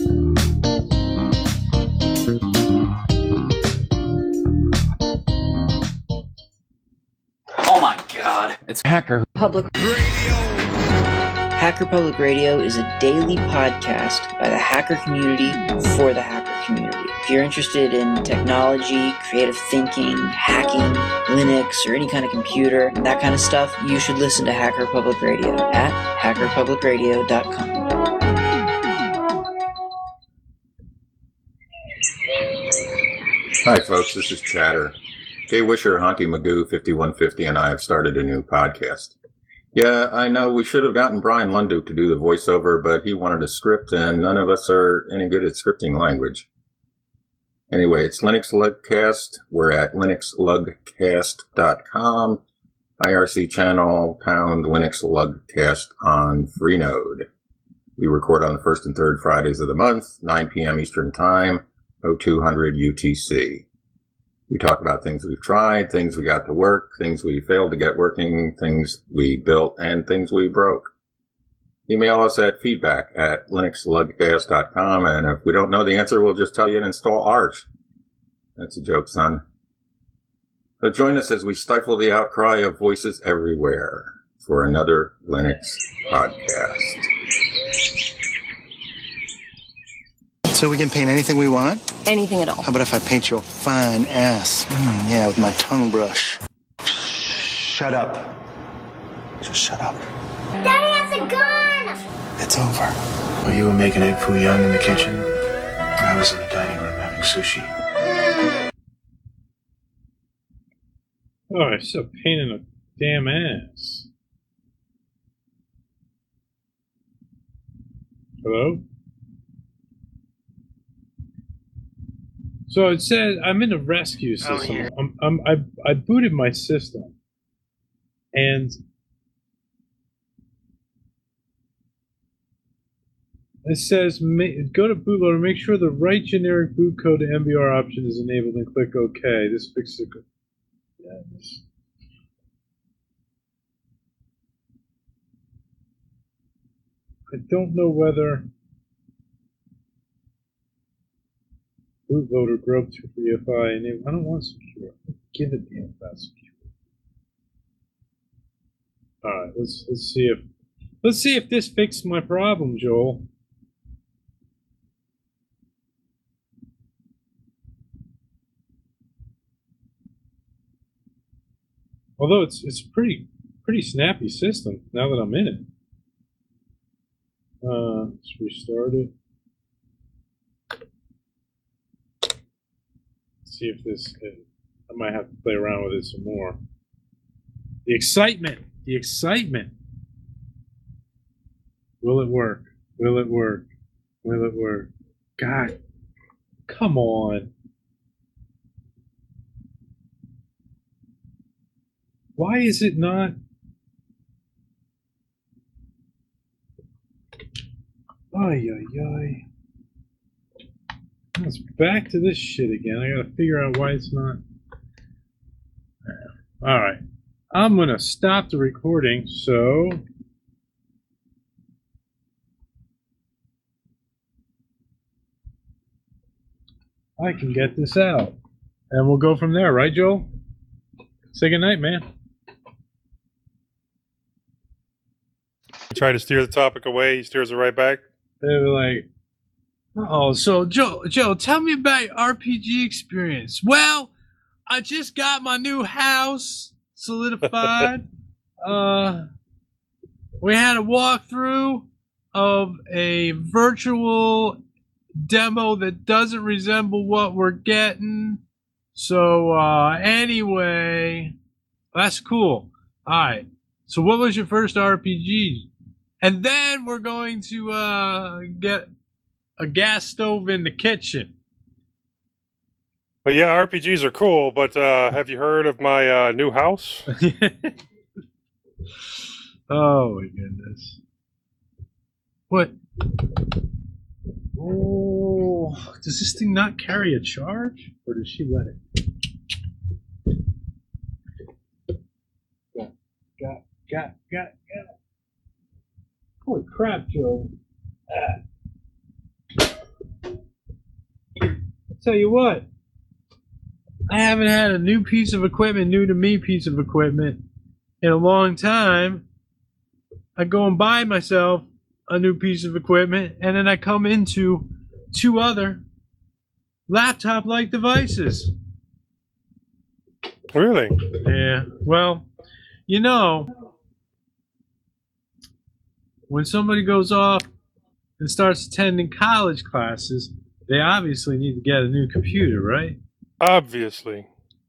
Oh my god, it's Hacker Public Radio. Hacker Public Radio is a daily podcast by the hacker community for the hacker community. If you're interested in technology, creative thinking, hacking, Linux, or any kind of computer, that kind of stuff, you should listen to Hacker Public Radio at hacker public radio dot com. Hi folks, this is Chatter. Jay Wisher, Honky Magoo, fifty-one fifty, and I have started a new podcast. Yeah, I know we should have gotten Brian Lunduke to do the voiceover, but he wanted a script, and none of us are any good at scripting language. Anyway, it's Linux Lugcast. We're at linux lugcast dot com. I R C channel, pound Linux Lugcast on Freenode. We record on the first and third Fridays of the month, nine p.m. Eastern Time, oh two hundred U T C. We talk about things we've tried, things we got to work, things we failed to get working, things we built, and things we broke. Email us at feedback at linux lugcast dot com, and if we don't know the answer, we'll just tell you to install Arch. That's a joke, son. So join us as we stifle the outcry of voices everywhere for another Linux podcast. So we can paint anything we want? Anything at all. How about if I paint your fine ass? Mm, yeah, with my tongue brush. Shut up. Just shut up. Daddy has a gun! It's over. While you were making egg foo young in the kitchen, I was in the dining room having sushi. Oh, it's a pain in the damn ass. Hello? So it says I'm in a rescue system. yeah. I'm, I'm, I, I booted my system, and it says ma- go to bootloader, make sure the right generic boot code to M B R option is enabled, and click OK. This fixes it. Yes. I don't know whether bootloader grub two for E F I enable. I don't want secure. I don't give a damn about secure. All right, let's let's see if let's see if this fixes my problem, Joel. Although it's it's a pretty pretty snappy system now that I'm in it. Uh, let's restart it. See if this. I might have to play around with it some more. The excitement. The excitement. Will it work? Will it work? Will it work? God, come on. Why is it not? Ay, ay, ay. It's back to this shit again. I gotta figure out why it's not. Alright. I'm gonna stop the recording so I can get this out. And we'll go from there, right, Joel? Say goodnight, man. Try to steer the topic away, he steers it right back. They were like, oh, so Joe, Joe, tell me about your R P G experience. Well, I just got my new house solidified. uh, we had a walkthrough of a virtual demo that doesn't resemble what we're getting. So, uh, anyway, that's cool. All right. So what was your first R P G? And then we're going to uh, get a gas stove in the kitchen. But yeah, R P Gs are cool, but uh, have you heard of my uh, new house? Oh, my goodness. What? Oh, does this thing not carry a charge? Or does she let it? Got, got, got, got, got. Holy crap, Joe. Ah. Tell you what, I haven't had a new piece of equipment, new to me piece of equipment, in a long time. I go and buy myself a new piece of equipment, and then I come into two other laptop-like devices. Really? Yeah. Well, you know, when somebody goes off and starts attending college classes, they obviously need to get a new computer, right? Obviously.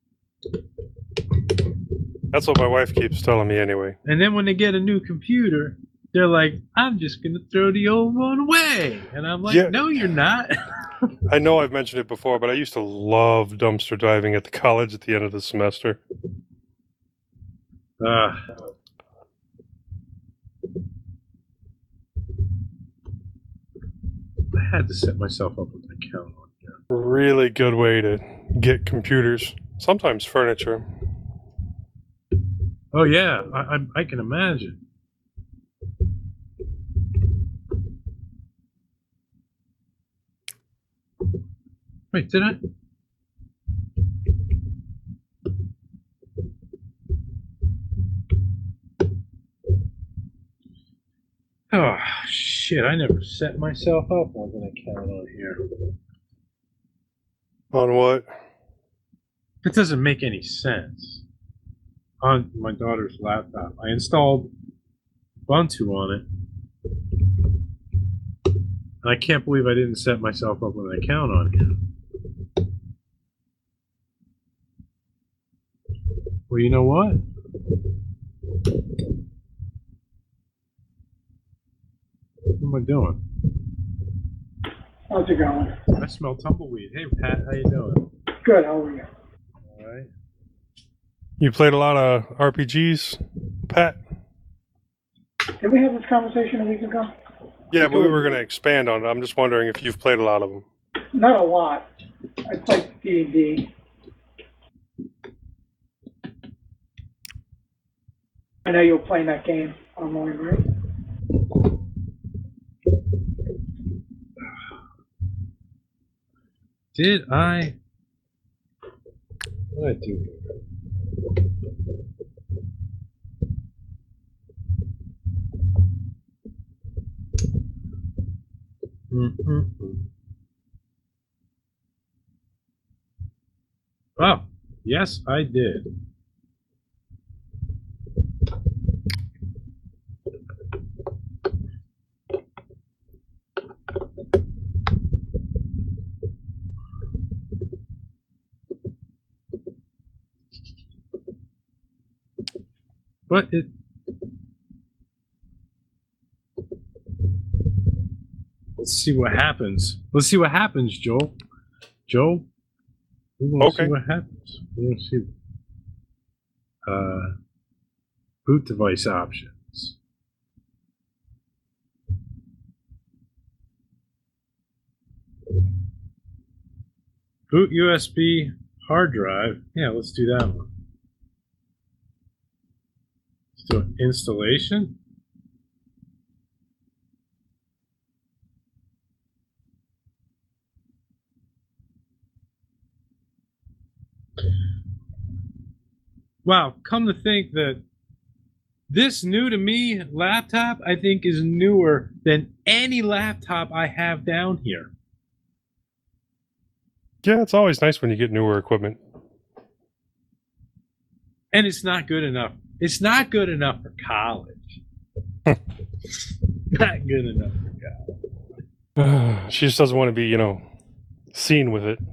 That's what my wife keeps telling me anyway. And then when they get a new computer, they're like, I'm just going to throw the old one away. And I'm like, Yeah. no, you're not. I know I've mentioned it before, but I used to love dumpster diving at the college at the end of the semester. Ah. I had to set myself up with an account on here. Really good way to get computers, sometimes furniture. Oh, yeah, I, I, I can imagine. Wait, did I? Oh, shit, I never set myself up with an account on here. On what? It doesn't make any sense. On my daughter's laptop, I installed Ubuntu on it. And I can't believe I didn't set myself up with an account on here. Well, you know what? What am I doing? How's it going? I smell tumbleweed. Hey, Pat, how you doing? Good, how are you? All right. You played a lot of R P Gs, Pat? Did we have this conversation a week ago? Yeah, but we were going to expand on it. I'm just wondering if you've played a lot of them. Not a lot. I played D and D. I know you're playing that game online, right? Did I? What did I do here? Mm-hmm. Oh, yes, I did. What? It, let's see what happens. Let's see what happens, Joel. Joel, we want to Okay. see what happens. We want to see. Uh, boot device options. Boot U S B hard drive. Yeah, let's do that one. Let's do an installation. Wow, come to think that this new to me laptop, I think, is newer than any laptop I have down here. Yeah, it's always nice when you get newer equipment. And it's not good enough. It's not good enough for college. Not good enough for college. She just doesn't want to be, you know, seen with it.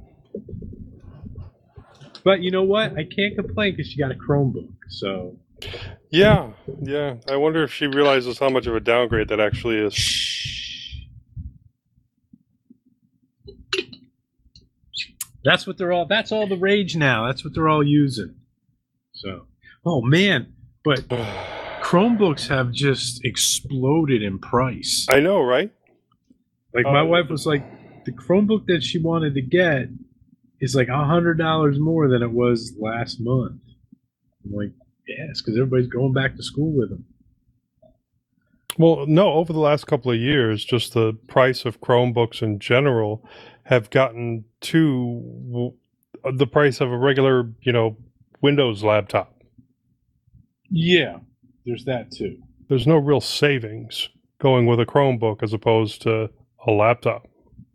But you know what? I can't complain because she got a Chromebook. So Yeah, yeah. I wonder if she realizes how much of a downgrade that actually is. that's what they're all. That's all the rage now. That's what they're all using. So, oh man, but Chromebooks have just exploded in price. I know, right? Like my Uh, wife was like, the Chromebook that she wanted to get is like a hundred dollars more than it was last month. I'm like, yes, because everybody's going back to school with them. Well, no, over the last couple of years, just the price of Chromebooks in general have gotten to the price of a regular, you know, Windows laptop. Yeah, there's that too. There's no real savings going with a Chromebook as opposed to a laptop.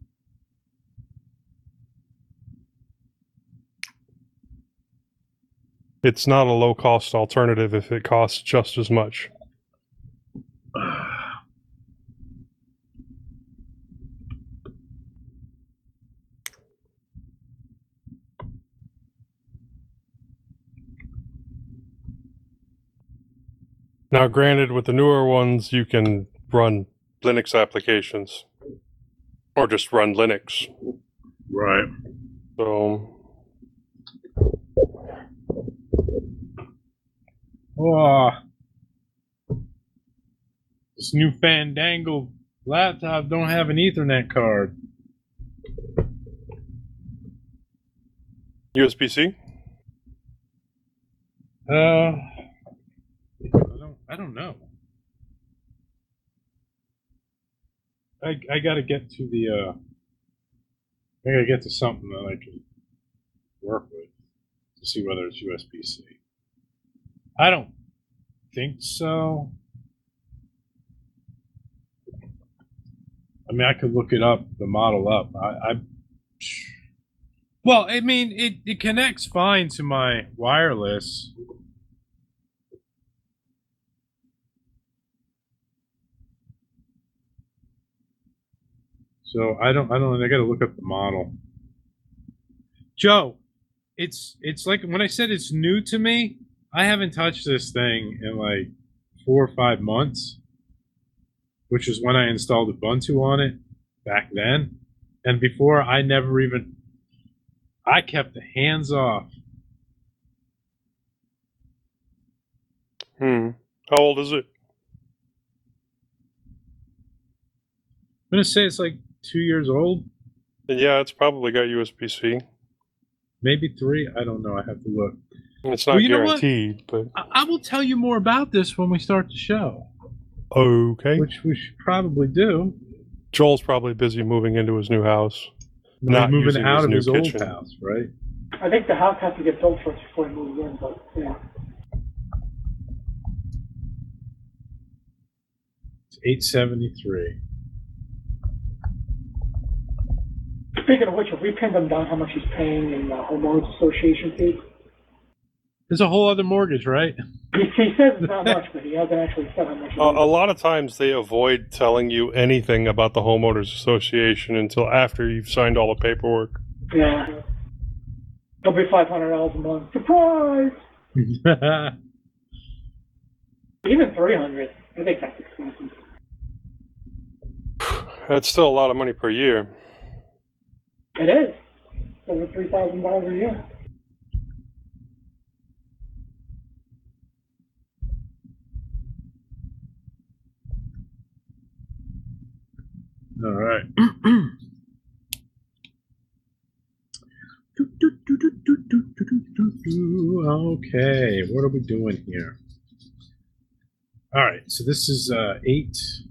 It's not a low-cost alternative if it costs just as much. Now, granted, with the newer ones, you can run Linux applications. Or just run Linux. Right. So... Oh, this new fandangled laptop don't have an Ethernet card. U S B C? Uh, I don't. I don't know. I I gotta get to the. Uh, I gotta get to something that I can work with to see whether it's U S B C. I don't think so. I mean, I could look it up, the model up. I, I well, I mean, it, it connects fine to my wireless. So I don't, I don't, I got to look up the model. Joe, it's, it's like when I said it's new to me. I haven't touched this thing in like four or five months, which is when I installed Ubuntu on it back then. And before, I never even, I kept the hands off. Hmm. How old is it? I'm going to say it's like two years old. Yeah, it's probably got U S B C. Maybe three. I don't know. I have to look. It's not Well, you know what? guaranteed, but... I, I will tell you more about this when we start the show. Okay. Which we should probably do. Joel's probably busy moving into his new house. Not Not moving using out his of new his kitchen. old house, right? I think the house has to get built first before he moves in, but yeah. It's eight seventy-three. Speaking of which, if we pinned him down how much he's paying in the homeowners association fee, There's a whole other mortgage, right? he, he says it's not much, but he hasn't actually said how much. A, a lot of times they avoid telling you anything about the homeowners association until after you've signed all the paperwork. Yeah. It'll be five hundred dollars a month. Surprise! Even three hundred. I think that's expensive. That's still a lot of money per year. It is. Over three thousand dollars a year. All right. Okay, what are we doing here? All right, so this is uh, eight